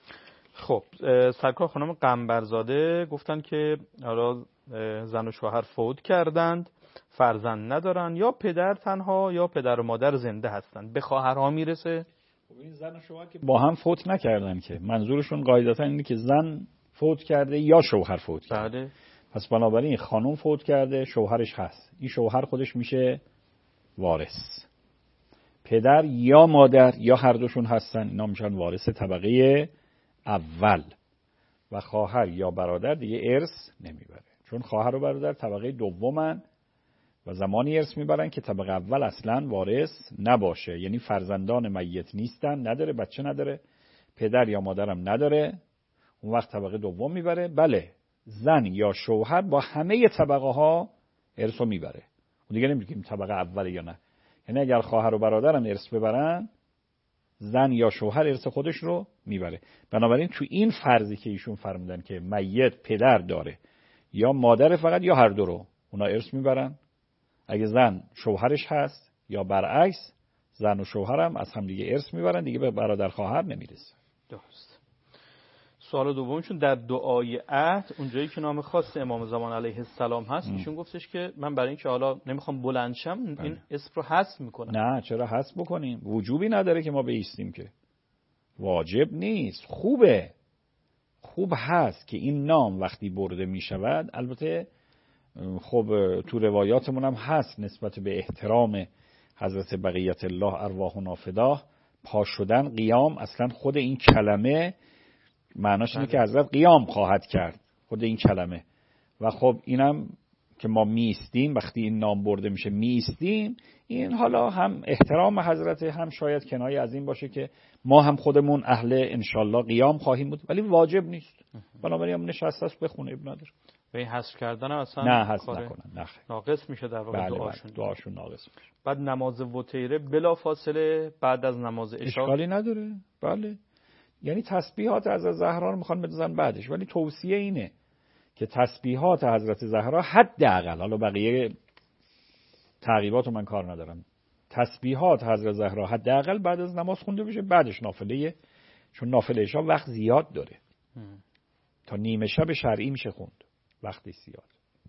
خب سرکار خانم قنبرزاده گفتن که حالا زن و شوهر فوت کردند، فرزند ندارن، یا پدر تنها یا پدر و مادر زنده هستند، به خواهرها میرسه؟ این زن و شوهر که با هم فوت نکردن که، منظورشون قاعدتا اینه که زن فوت کرده یا شوهر فوت کرده. بله. پس بنابراین خانم فوت کرده، شوهرش هست، این شوهر خودش میشه وارث. پدر یا مادر یا هر دوشون هستن، اینا میشن وارث طبقه اول. و خواهر یا برادر دیگه ارث نمیبره، چون خواهر و برادر طبقه دومن و زمانی ارث میبرن که طبقه اول اصلا وارث نباشه، یعنی فرزندان میت نیستن، نداره، بچه نداره، پدر یا مادرم نداره، اون وقت طبقه دوم میبره. بله، زن یا شوهر با همه طبقه ها ارث رو میبره. اون دیگه نمیگیم طبقه اول یا نه، یعنی اگر خواهر و برادرم ارث ببرن، زن یا شوهر ارث خودش رو میبره. بنابراین تو این فرضی که ایشون فرمودن که میت پدر داره یا مادر فقط یا هر دو رو، اونا ارث میبرن. اگه زن شوهرش هست یا برعکس، زن و شوهرم از هم دیگه ارث میبرن، دیگه به برادر خواهر نمیرسه. درست. سوال دومشون در دعای عهد، اونجایی که نام خاص امام زمان علیه السلام هست، ایشون گفتش که من برای اینکه حالا نمیخوام بلند شم این اسم رو حذف میکنم. نه، چرا حذف بکنیم؟ وجوبی نداره که ما بایستیم، که واجب نیست. خوبه، خوب هست که این نام وقتی برده میشود. البته خب تو روایاتمون هم هست نسبت به احترام حضرت بقیت الله ارواحنا فداه، پا شدن، قیام، اصلا خود این کلمه معناش اینه که حضرت قیام خواهد کرد، خود این کلمه. و خب اینم که ما میستیم وقتی این نام برده میشه میستیم، این حالا هم احترام حضرت، هم شاید کنایه از این باشه که ما هم خودمون اهل انشالله قیام خواهیم بود، ولی واجب نیست. بنابراین هم نشسته است بخونه، اب نداره. و این حذف کردن هم اصلا نه حذف نکنن، نه ناقص میشه در واقع. بله دعاشون بله. دعاشون ناقص میشه. بعد نماز وتیره بلا فاصله بعد از نماز عشا اشکالی نداره. بله، یعنی تسبیحات حضرت زهرا رو میخوان بدزن بعدش، ولی توصیه اینه که تسبیحات حضرت زهرا حداقل، حالا بقیه تعقیبات رو من کار ندارم، تسبیحات حضرت زهرا حداقل بعد از نماز خونده بشه، بعدش نافله، چون نافله عشا وقت زیاد داره. هم. تا نیمه شب شرعی میشه خوند، وقتی زیاد.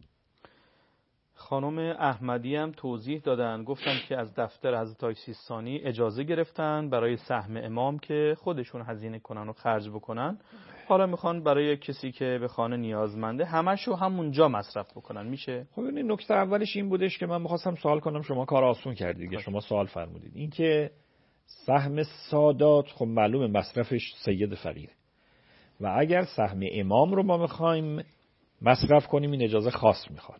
خانم احمدی هم توضیح دادن، گفتن که از دفتر حضرت سیستانی اجازه گرفتن برای سهم امام که خودشون هزینه کنن و خرج بکنن. حالا میخوان برای کسی که به خانه نیازمنده همشو همونجا مصرف بکنن، میشه؟ خب این نکته اولش این بودش که من میخواستم سوال کنم، شما کار آسون کردید دیگه، شما سوال فرمودید. این که سهم سادات خب معلومه مصرفش سید فقیره، و اگر سهم امام رو ما میخوایم مصرف کنیم این اجازه خاص میخواد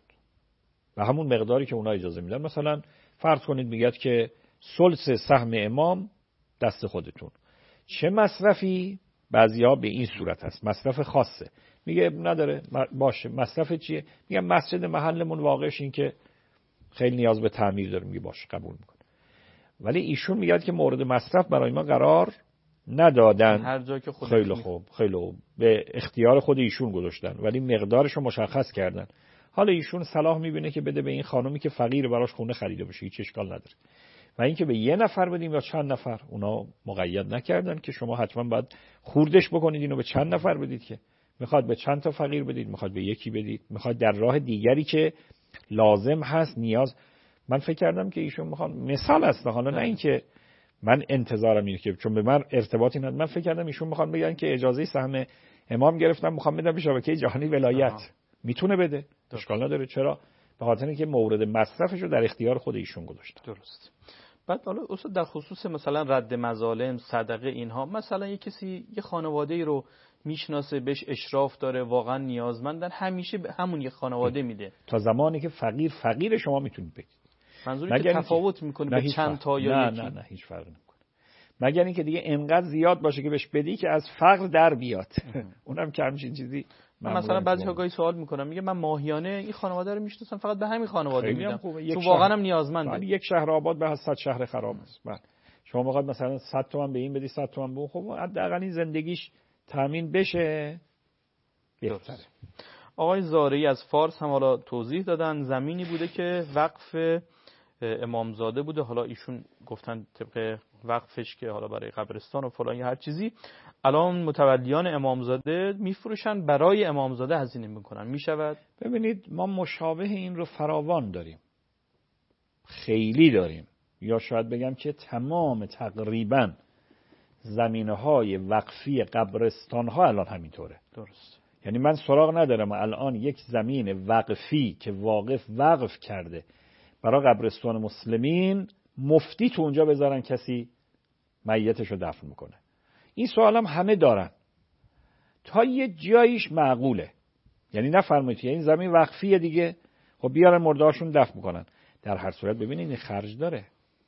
و همون مقداری که اونا اجازه میدن. مثلا فرض کنید میگه که ثلث سهم امام دست خودتون، چه مصرفی؟ بعضیا به این صورت هست مصرف خاصه، میگه نداره باشه. مصرف چیه؟ میگه مسجد محلمون واقعش این که خیلی نیاز به تعمیر داره، میگه باشه قبول میکنه. ولی ایشون میگه که مورد مصرف برای ما قرار ندادن، هر جا که خودش خیلی خوب خیلی خوب به اختیار خود ایشون گذاشتن، ولی مقدارش رو مشخص کردن. حالا ایشون صلاح میبینه که بده به این خانومی که فقیر براش خونه خریده بشه، هیچ اشکال نداره. و اینکه به یه نفر بدیم یا چند نفر، اونا مقید نکردن که شما حتما باید خوردش بکنید اینو به چند نفر بدید، که میخواد به چند تا فقیر بدید، میخواد به یکی بدید، میخواد در راه دیگری که لازم هست نیاز. من فکر کردم که ایشون میخوان مثال است، حالا نه اینکه من انتظارم اینه که چون به من ارتباطی نداره، من فکر کردم ایشون میخوان بگن که اجازه سهم امام گرفتم میخوام بدم به شبکه جهانی ولایت. آه. میتونه بده، اشکال نداره. چرا؟ به خاطر اینکه مورد مصرفش رو در اختیار خود ایشون گذاشتن. درست. بعد حالا اصلا در خصوص مثلا رد مظالم، صدقه، اینها، مثلا یه کسی یه خانواده‌ای رو میشناسه، بهش اشراف داره، واقعا نیازمندن، همیشه به همون یه خانواده میده. تا زمانی که فقیر فقیر شما میتونید بدید. منظوری که تفاوت میکنه به چند تا یا نه یکی؟ نه نه هیچ فرقی نمیکنه، مگر اینکه دیگه انقدر زیاد باشه که بهش بدی که از فقر در بیاد. اونم که همچین چیزی. مثلا بعضی ها گاهی سوال میکنم، میگه من ماهیانه این خانواده رو میشناسم، فقط به همین خانواده میدم، چون واقعا هم نیازمنده. یک شهر آباد به صد شهر خراب است. بله. شما میخواد مثلا صد تومن به این بدی صد تومن به اون، خب حداقل این زندگیش تامین بشه بهتره. آقای زارعی از فارس هم حالا توضیح دادن زمینی بوده که وقف امامزاده بوده، حالا ایشون گفتن طبق وقفش که حالا برای قبرستان و فلان یا هر چیزی، الان متولیان امامزاده میفروشن برای امامزاده هزینه میکنن، میشود؟ ببینید ما مشابه این رو فراوان داریم، خیلی داریم، یا شاید بگم که تمام تقریبا زمینه‌های وقفی قبرستان‌ها الان همینطوره. درست. یعنی من سراغ ندارم الان یک زمین وقفی که واقف وقف کرده برای قبرستان مسلمین مفتی تو اونجا بذارن کسی میتش رو دفن میکنه. این سوال هم همه دارن، تا یه جاییش معقوله، یعنی نفرمایید این زمین وقفیه دیگه، خب بیارن مردهاشون دفن میکنن. در هر صورت ببینید این خرج داره،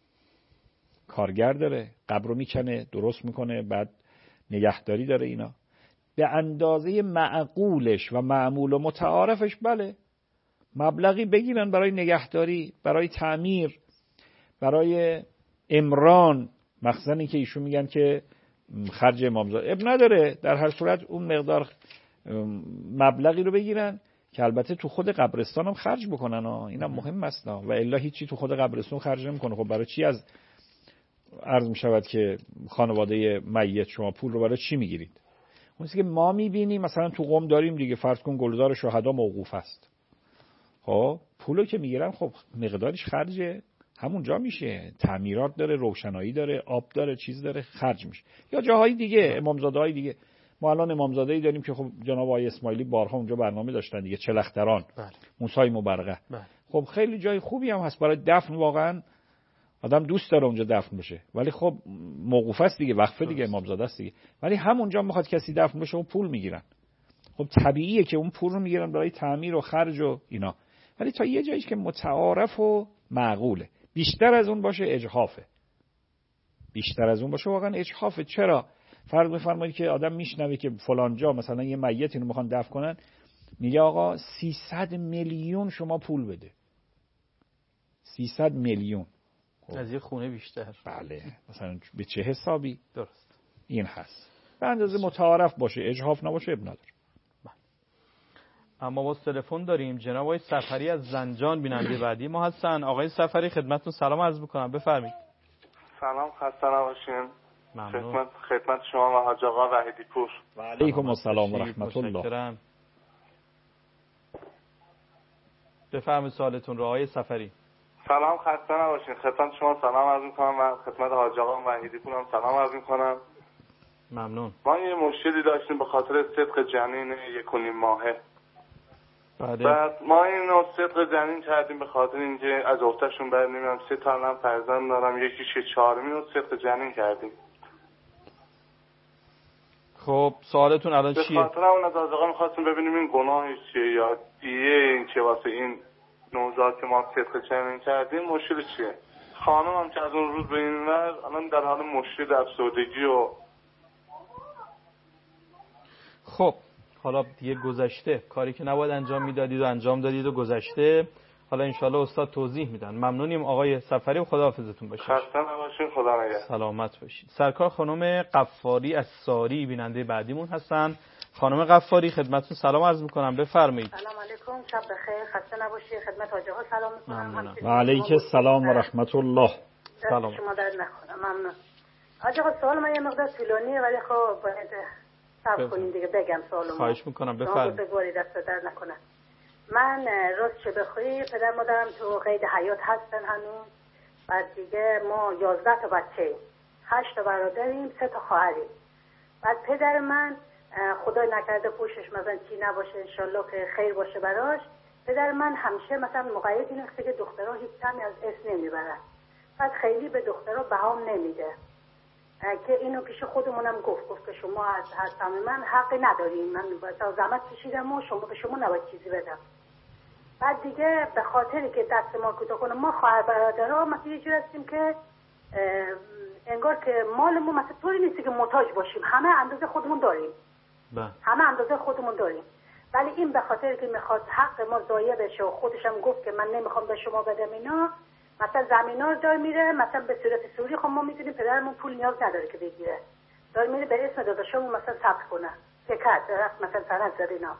کارگر داره، قبر رو میکنه درست میکنه، بعد نگهداری داره، اینا به اندازه معقولش و معمول و متعارفش بله مبلغی بگیرن برای نگهداری، برای تعمیر، برای امران، مخصوصا این که ایشون میگن که خرج امامزاده اب نداره، در هر صورت اون مقدار مبلغی رو بگیرن که البته تو خود قبرستان هم خرج بکنن ها. اینم مهم است و الا هیچی تو خود قبرستان خرج نمیکنه. خب برای چی از عرض میشود که خانواده میت شما پول رو برای چی میگیرید؟ اون چیزی که ما میبینیم مثلا تو قم داریم دیگه، فرض کن گلزار شهدا موقوف است، خب پولو که میگیرن خب مقدارش خرج همونجا میشه، تعمیرات داره، روشنایی داره، آب داره، چیز داره، خرج میشه. یا جاهای دیگه امامزاده های دیگه، ما الان امامزاده‌ای داریم که خب جناب آقای اسماعیلی بارها اونجا برنامه داشتن دیگه، چلختران، بله. موسی مبرقه، بله. خب خیلی جای خوبی هم هست برای دفن، واقعا آدم دوست داره اونجا دفن بشه، ولی خب موقوف است دیگه، وقفه دیگه، امامزاده است دیگه، ولی همونجا میخواد کسی دفن بشه و پول میگیرن. خب طبیعیه که اون پول رو میگیرن برای تعمیر و خرج و اینا، ولی تا یه جاییش که متعارف و معقوله. بیشتر از اون باشه اجحافه، بیشتر از اون باشه واقعا اجحافه. چرا؟ فرض بفرمایید که آدم میشنوه که فلان جا مثلا یه میتی رو میخوان دفن کنن، میگه آقا سیصد میلیون شما پول بده، سیصد میلیون از یه خونه بیشتر. بله، مثلا به چه حسابی؟ درست. این هست. به اندازه متعارف باشه، اجحاف نباشه اب نداره. اما باز تلفن داریم، جناب آقای سفری از زنجان بیننده بعدی ما هستن. آقای سفری خدمتتون سلام عرض می‌کنم، بفرمایید. سلام، خسته نباشین. ممنون. خدمت خدمت شما و حاج آقا وحیدی پور. و علیکم السلام و رحمت الله. بفرمایید سوالتون رو آقای سفری. سلام، خسته نباشین. خدمت شما سلام عرض می‌کنم و خدمت حاج آقا وحیدی پور هم سلام عرض می‌کنم. ممنون. ما یه مشکلی داشتیم به خاطر صدق جنین یک و نیم ماهه. بعد بعد ما اینو صدق جنین کردیم به خاطر اینکه از اختشون بر نمیدونم سه تا هم فرزند دارم، یکیش چهارمی رو صدق جنین کردیم. خب سوالتون الان چیه؟ به خاطر اون از آقا می‌خواستیم ببینیم این گناهش چیه یا دیه این که واسه این نوزاد که ما صدق جنین کردیم مشکل چیه؟ خانم هم که از اون روز به این ور الان در حال مشکل افسردگی و خب حالا دیگه گذشته، کاری که نباید انجام میدادید و انجام دادید و گذشته. حالا انشالله استاد توضیح میدن. ممنونیم آقای سفری و خداحافظتون باشید. خسته نباشید، خدا نگهدار. سلامت باشید. سرکار خانم قفاری از ساری بیننده بعدیمون هستن. خانم قفاری خدمتتون سلام عرض میکنم، بفرمایید. سلام علیکم، شب بخیر، خسته نباشید. خدمت حاج آقا سلام میکنم. و علیک السلام و رحمت الله. سلام. شما درد نکنه. ممنون. حاج آقا سوال من یه مقدار طولانیه ولی خب باید صبر کنین دیگه بگم سوالمو. خواهش میکنم بفرمایید. بگوارید دست درد نکنه. من راست چه بخوای پدر مادرم تو قید حیات هستن هنوز. بعد دیگه ما یازده تا بچه، هشت تا برادریم، سه تا خواهریم. بعد پدر من خدا نکرده پوشش مثلا چی نباشه، انشالله که خیر باشه براش. پدر من همیشه مثلا مقید این است که دخترها هیچ کمی از اسم نمیبرن. بعد خیلی به دخترها بهام نمیده. که اینو پیش خودمونم گفت گفت که شما از هستم من حقی ندارین، من مثلا زحمت کشیدم و شما به شما نباید چیزی بدم. بعد دیگه به خاطری که دست ما کوتاه کنه، ما خواهر برادرها مثلا یه جور هستیم که انگار که مالمون مثلا طوری نیست که محتاج باشیم، همه اندازه خودمون داریم. با. همه اندازه خودمون داریم. ولی این به خاطر که میخواد حق ما ضایع بشه و خودش هم گفت که من نمیخوام به شما بدم اینا، مثلا زمینا رو دار میره، مثلا به صورت سوری خب ما میدونیم پدرمون پول نیاز نداره که بگیره، دار میره به اسم داداشمون مثلا ثبت کنه فکر درست مثلا سند زد اینا.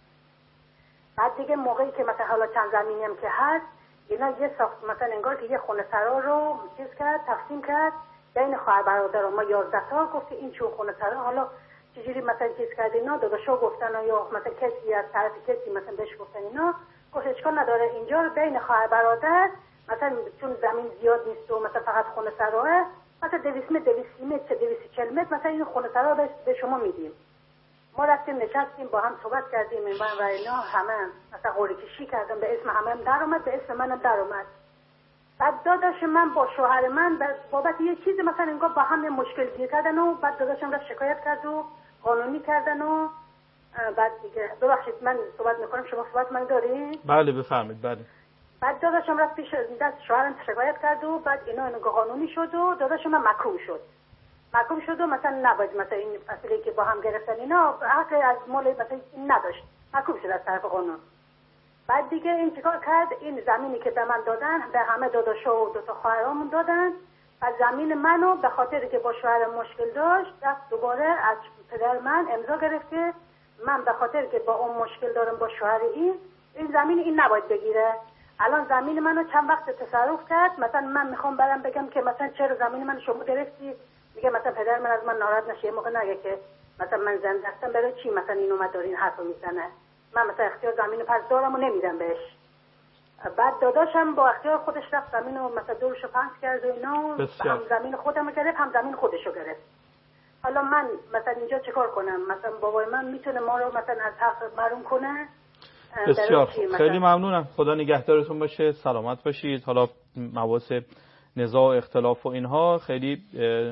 بعد دیگه موقعی که مثلا حالا چند زمینی هم که هست اینا یه ساخت مثلا انگار که یه خونه سرا رو چیز کرد، تقسیم کرد بین خواهر برادر ما یازده تا، گفت این چون خونه سرا حالا چجوری مثلا چیز کرد اینا، داداشا گفتن یا مثلا کسی از طرف کسی مثلا بهش گفتن اینا، گفت اشکال نداره اینجا رو بین خواهر برادر مثلا چون زمین زیاد نیست و مثلا فقط خونه سراه، مثلا دویست متر دویست متر چه دویست چهل متر مثلا این خونه سرا به شما میدیم. ما رفتیم نشستیم با هم صحبت کردیم این و اینا، همه مثلا قرعه کشی کردم، به اسم همه هم در اومد، به اسم منم در اومد. بعد داداش من با شوهر من بابت یه چیزی مثلا انگار با هم مشکل گیر کردن و بعد داداشم رفت شکایت کرد و قانونی کردن و بعد دیگه ببخشید من صحبت میکنم شما صحبت من دارین؟ بله بفرمایید. بله. بعد داداشم رفت پیش دست شوهرم شکایت کرد و بعد اینا اینا قانونی شد و داداشم من محکوم شد. محکوم شد و مثلا نباید مثلا این اصلی که با هم گرفتن اینا حق از مال مثلا نداشت، محکوم شد از طرف قانون. بعد دیگه این چیکار کرد، این زمینی که به من دادن به همه داداشا و دو تا خواهرامون دادن و زمین منو به خاطر که با شوهرم مشکل داشت رفت دوباره از پدر من امضا گرفت که من به خاطر که با اون مشکل دارم با شوهر این این زمین این نباید بگیره. الان زمین منو چند وقت تصرف کرد، مثلا من میخوام برام بگم که مثلا چرا زمین من شما گرفتی، میگه مثلا پدر من از من ناراحت نشه، موقع نگه که مثلا من زنده هستم برای چی مثلا این اومد داره این حرفو میزنه، من مثلا اختیار زمین پس دارم و نمیدم بهش. بعد داداشم با اختیار خودش رفت زمینو مثلا دورشو پنج کرد و اینا، هم زمین خودم گرفت هم زمین خودشو گرفت. حالا من مثلا اینجا چیکار کنم؟ مثلا بابای من میتونه ما رو مثلا از حق محروم کنه؟ بسیار خیلی ممنونم، خدا نگهدارتون باشه، سلامت باشید. حالا مباحث نزاع و اختلاف و اینها خیلی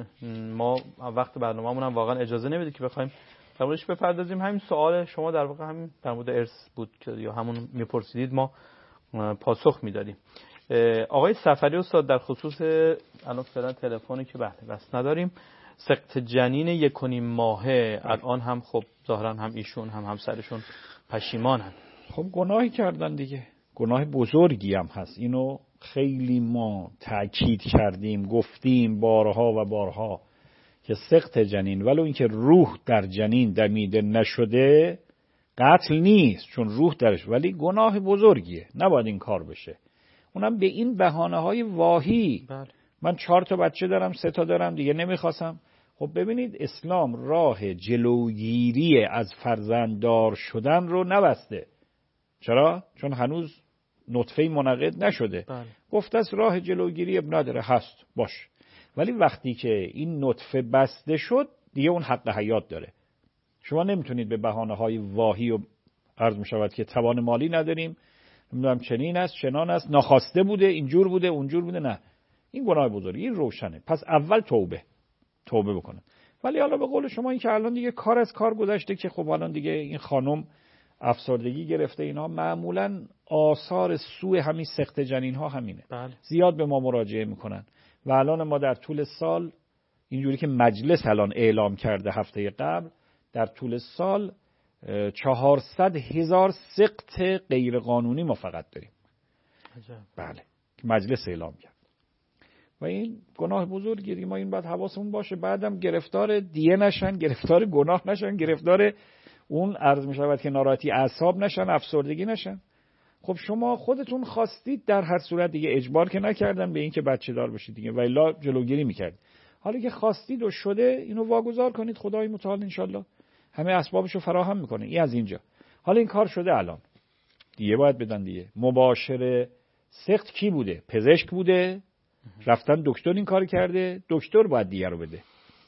ما وقت برنامه‌مون هم واقعا اجازه نمیده که بخوایم در موردش بپردازیم. همین سوال شما در واقع همین در مورد ارث بود که یا همون میپرسیدید، ما پاسخ میدادیم. آقای سفری استاد در خصوص الان فعلا تلفنی که بله بس نداریم، سقط جنین یک و نیم ماهه الان هم خب ظاهرا هم ایشون هم همسرشون پشیمانن. خب گناهی کردن دیگه، گناه بزرگی هم هست، اینو خیلی ما تأکید کردیم گفتیم بارها و بارها که سقط جنین ولو اینکه روح در جنین دمیده نشده قتل نیست چون روح درش، ولی گناه بزرگیه، نباید این کار بشه، اونم به این بهانه های واهی. بله. من چهار تا بچه دارم، سه تا دارم دیگه نمیخواستم. خب ببینید اسلام راه جلوگیری از فرزنددار شدن رو نبسته. چرا؟ چون هنوز نطفه منعقد نشده. بله. گفته است راه جلوگیری اب نداره، هست باش، ولی وقتی که این نطفه بسته شد دیگه اون حق حیات داره. شما نمیتونید به بهانه های واهی و عرض می شود که توان مالی نداریم، نمیدونم چنین است چنان است، ناخواسته بوده، اینجور بوده اونجور بوده، نه، این گناه بزرگی، این روشنه. پس اول توبه توبه بکنه. ولی حالا به قول شما این که الان دیگه کار از کار گذشته که خب الان دیگه این خانم افسردگی گرفته، اینا معمولا آثار سوء همین سقط جنین ها همینه. بله. زیاد به ما مراجعه میکنن و الان ما در طول سال اینجوری که مجلس الان اعلام کرده هفته قبل در طول سال چهارصد هزار سقط غیر قانونی ما فقط داریم. عجب. بله که مجلس اعلام کرد و این گناه بزرگیه. ما این باید حواسمون باشه، بعدم گرفتار دیه نشن، گرفتار گناه نشن، گرفتار اون عرض می شود که ناراحتی اعصاب نشن، افسردگی نشن. خب شما خودتون خواستید، در هر صورت دیگه اجبار که نکردن به این که بچه دار بشید دیگه، و الا جلوگیری میکرد. حالا که خواستید و شده اینو واگذار کنید، خدای متعال انشالله همه اسبابشو فراهم میکنه. این از اینجا. حالا این کار شده، الان دیگه باید بدن دیگه. مباشر سقط کی بوده؟ پزشک بوده، رفتن دکتر این کار کرده، دکتر باید دیگه رو بده.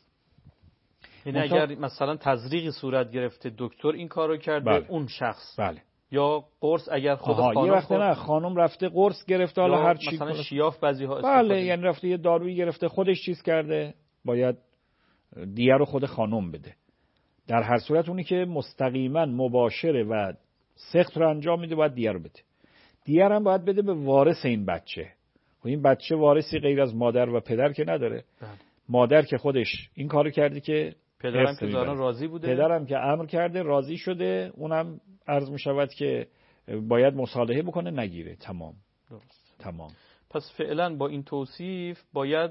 یعنی اگر مثلا تزریقی صورت گرفته دکتر این کارو کرده، بله. اون شخص بله. یا قرص اگر خود خانم یه وقت نه خانم رفته قرص گرفته، حالا هر چی مثلا شیاف بعضی‌ها استفاده، بله، یعنی رفته یه دارویی گرفته خودش چیز کرده، باید دیگه رو خود خانم بده. در هر صورت اونی که مستقیما مباشره و سقط رو انجام میده باید دیگه رو بده. دیگه هم باید بده به وارث این بچه. و این بچه وارثی غیر از مادر و پدر که نداره. بله. مادر که خودش این کارو کرده که پدرم که ظاهرا راضی بوده، پدرم که امر کرده راضی شده، اونم عرض می شود که باید مصالحه بکنه، نگیره. تمام. درست. تمام. پس فعلا با این توصیف باید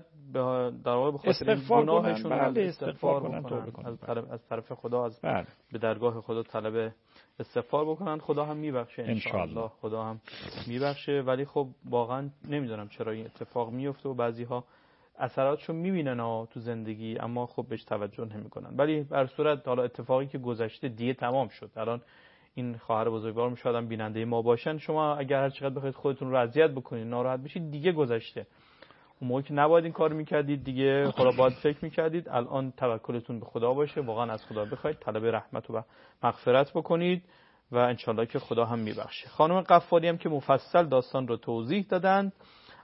در واقع به خاطر استغفار گناهشون کنن. بله استغفار کنن، بکنن. توبه کنن. از طرف از طرف خدا از بله. به درگاه خدا طلب استغفار بکنن. خدا هم میبخشه ان شاء الله. خدا هم میبخشه. ولی خب واقعا نمیدونم چرا این اتفاق میفته و بعضی‌ها اثراتشو میبینن ها تو زندگی اما خب بهش توجه نمیکنن. ولی بر صورت حالا اتفاقی که گذشته دیگه تمام شد. الان این خواهر بزرگوار میشدن بیننده ما باشن، شما اگر هر چقدر بخواید خودتون رو اذیت بکنید ناراحت بشید دیگه گذشته. اون موقع که نباید این کارو میکردید دیگه، حالا باید فکر میکردید. الان توکلتون به خدا باشه، واقعا از خدا بخواید، طلب رحمت و مغفرت بکنید و انشالله که خدا هم میبخشه. خانم قفاری هم که مفصل داستان رو توضیح دادن،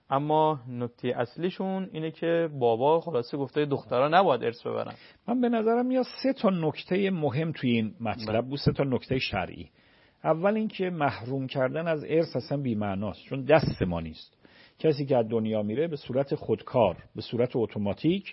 اما نکته اصلیشون اینه که بابا خلاصه گفته دخترها نباید ارث ببرن. من به نظرم میاد سه تا نکته مهم توی این مطلب بود، سه تا نکته شرعی. اول اینکه محروم کردن از ارث اصلا بی‌معناست، چون دست ما نیست. کسی که از دنیا میره به صورت خودکار، به صورت اتوماتیک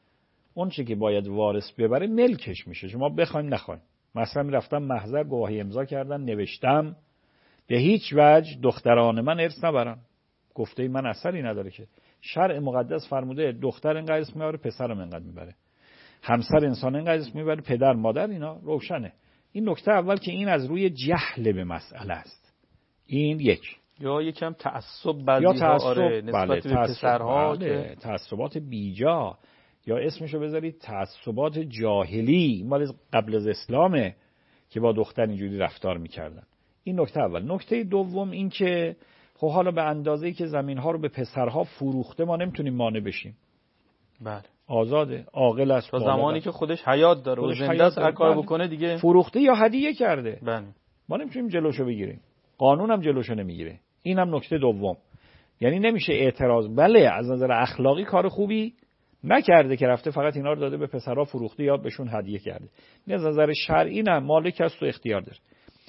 اون چیزی که باید وارث ببره ملکش میشه، شما بخواید نخواید. مثلا میرفتم محضر گواهی امضا کردن، نوشتم به هیچ وجه دختران من ارث نبرن. گفته من اثری نداره که شرع مقدس فرموده دختر اینقدر اسم میبره، پسرم اینقدر میبره، همسر انسان اینقدر اسم میبره، پدر مادر، اینا روشنه. این نکته اول که این از روی جهل به مسئله است. این یک. یا یکم تعصب بعضی‌ها آره نسبت بله، به پسرها بله، که تعصبات بیجا، یا اسمشو بذارید تعصبات جاهلی مال قبل از اسلامه که با دختر اینجوری رفتار میکردن. این نکته اول. نکته دوم این که خب حالا به اندازه‌ای که زمین‌ها رو به پسرها فروخته ما نمیتونیم مانع بشیم. بله. آزاده، عاقل است. تا زمانی که خودش حیات داره و زنده است هر کار بکنه دیگه. فروخته یا هدیه کرده. بله. ما نمیتونیم جلوشو بگیریم. قانون هم جلوشو نمیگیره. این هم نکته دوم. یعنی نمیشه اعتراض. بله از نظر اخلاقی کار خوبی نکرده که رفته فقط اینا رو داده به پسرها فروخته یا بهشون هدیه کرده. از نظر شرعی نه، مالک است و اختیار داره.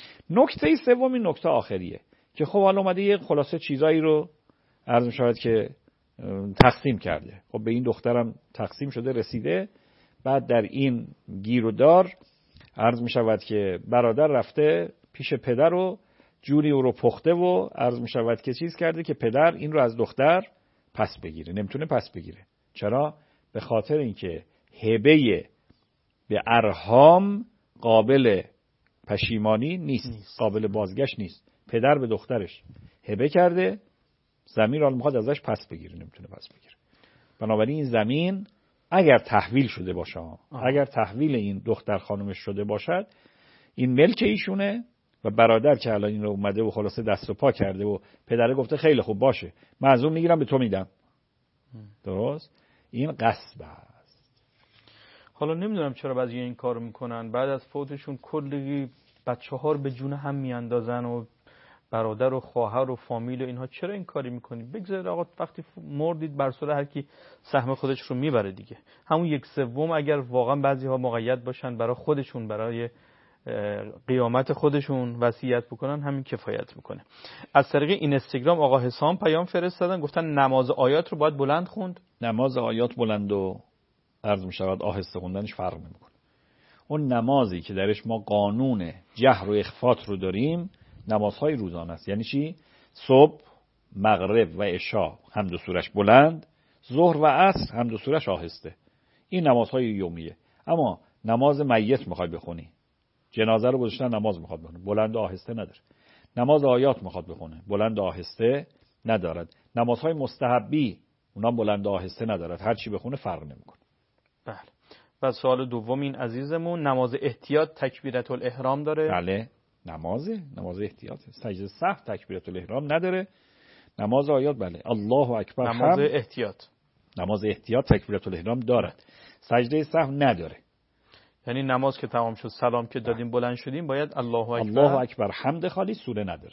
نکته سوم این نکته آخریه که خب حالا اومده یه خلاصه چیزایی رو عرض می‌شود که تقسیم کرده. خب به این دخترم تقسیم شده رسیده. بعد در این گیر و دار عرض می‌شود که برادر رفته پیش پدر و جوری او رو پخته و عرض می‌شود که چیز کرده که پدر این رو از دختر پس بگیره. نمیتونه پس بگیره. چرا؟ به خاطر اینکه هبه به ارحام قابل پشیمانی نیست. نیست، قابل بازگشت نیست. پدر به دخترش هبه کرده، زمین رو میخواد ازش پس بگیره، نمیتونه پس بگیره. بنابراین این زمین اگر تحویل شده باشه، آه. اگر تحویل این دختر خانومش شده باشد، این ملک ایشونه و برادر که الان این رو اومده و خلاصه دست و پا کرده و پدره گفته خیلی خوب باشه من از اون میگیرم به تو میدم. درست؟ این غصب است. حالا نمیدونم چرا بعضی این کارو میکنن، بعد از فوتشون کلی بچه‌ها رو به جون هم میاندازن و برادر و خواهر و فامیل و اینها. چرا این کاری میکنید؟ بگذارید آقا وقتی مردید بر صورت هر کی سهم خودش رو میبره دیگه. همون یک سوم اگر واقعا بعضی‌ها مقید باشن برای خودشون، برای قیامت خودشون وصیت بکنن، همین کفایت میکنه. از طریق این اینستاگرام آقا حسام پیام فرستادن، گفتن نماز آیات رو باید بلند خوند. نماز آیات بلند و عرض میشود آهسته خوندنش فرق نمیکنه. اون نمازی که درش ما قانون جهر و اخفات رو داریم نمازهای روزانه است. یعنی چی؟ صبح، مغرب و عشاء حمد و سورش بلند، ظهر و عصر حمد و سورش آهسته. این نمازهای یومیه. اما نماز میت میخوای بخونی، جنازه رو گذاشتن نماز میخواد بخونه، بلند و آهسته نداره. نماز آیات میخواد بخونه، بلند و آهسته ندارد. نمازهای مستحبی اونا بلند و آهسته ندارد، هر چی بخونه فرق نمیکنه. بله. و سوال دوم این عزیزمون، نماز احتیاط تکبیرت الاحرام داره؟ بله، نماز نماز احتیاط، سجده سهو تکبیرت الاحرام نداره. نماز آیات بله، الله اکبر. نماز احتیاط نماز احتیاط تکبیرت الاحرام دارد، سجده سهو نداره. یعنی نماز که تمام شد سلام که دادیم بلند شدیم باید الله اکبر. الله اکبر حمد خالی، سوره نداره.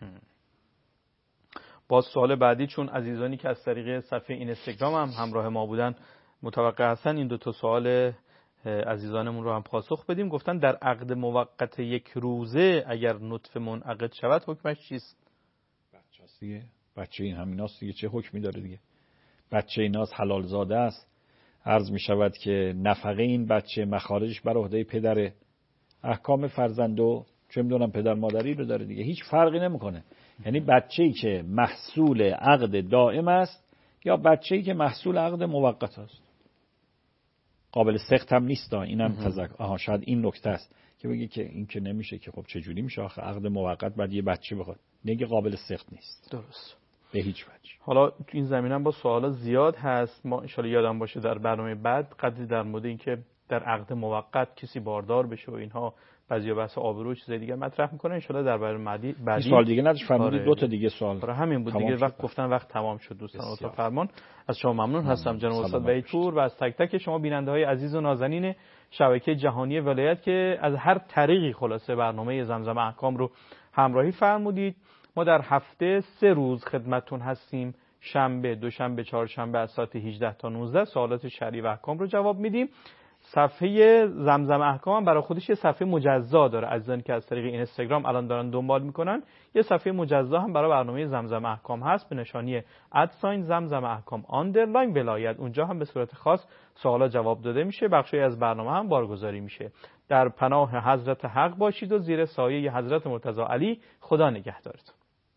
باز سوال بعدی، چون عزیزانی که از طریق صفحه اینستاگرام هم همراه ما بودن متوقع هستن این دو تا سوال عزیزانمون رو هم پاسخ بدیم. گفتن در عقد موقت یک روزه اگر نطفه منعقد شود حکمش چیست؟ بچه‌ست دیگه، بچه این همیناست دیگه، چه حکمی داره دیگه؟ بچه ایناست، حلال زاده است. عرض می شود که نفقه این بچه مخارجش بر عهده پدره. احکام فرزند و چه میدونم پدر مادری رو داره دیگه، هیچ فرقی نمیکنه. یعنی بچه‌ای که محصول عقد دائم است یا بچه‌ای که محصول عقد موقت است، قابل سخت هم نیست. اینم تذکر آها شاید این نکته است که بگی که این که نمیشه که خب چه جوری میشه آخه عقد موقت بعد یه بچه بخواد، نگه قابل سخت نیست. درست. به هیچ وجه. حالا تو این زمینه با سوالا زیاد هست، ما ان شاءالله یادم باشه در برنامه بعد قدری در مورد اینکه در عقد موقت کسی باردار بشه و اینها بعضیا بحث آبرو چیزای دیگه مطرح میکنه. ان شاءالله در برنامه بعدی بعدی سوال دیگه نداشت فرمودید؟ دو تا دیگه سوال. برای همین بود دیگه، وقت گفتن وقت تمام شد. دوستان اتاق فرمان از شما ممنون هستم جناب استاد وحید پور و از تک تک شما بیننده‌های عزیز و نازنین شبکه جهانی ولایت که از هر طریقی خلاصه برنامه زمزم احکام رو همراهی فرمودید. ما در هفته سه روز خدمتتون هستیم، شنبه، دوشنبه، چهارشنبه از ساعت هجده تا نوزده سوالات شرعی و احکام رو جواب میدیم. صفحه زمزم احکام هم برای خودش یه صفحه مجزا داره، عزیزانی که از طریق اینستاگرام الان دارن دنبال میکنن، یه صفحه مجزا هم برای برنامه زمزم احکام هست به نشانی ادساین زمزم احکام آندرلاین ولایت. اونجا هم به صورت خاص سوالا جواب داده میشه، بخشی از برنامه هم بارگذاری میشه. در پناه حضرت حق باشید و زیر سایه حضرت مرتضی علی خدا نگهدارتون.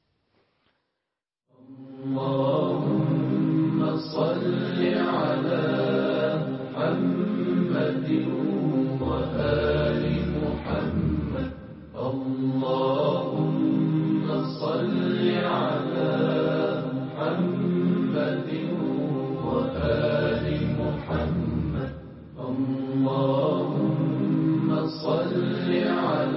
اللهم صل على محمد وآل محمد. اللهم صل على محمد وآل محمد. اللهم صل على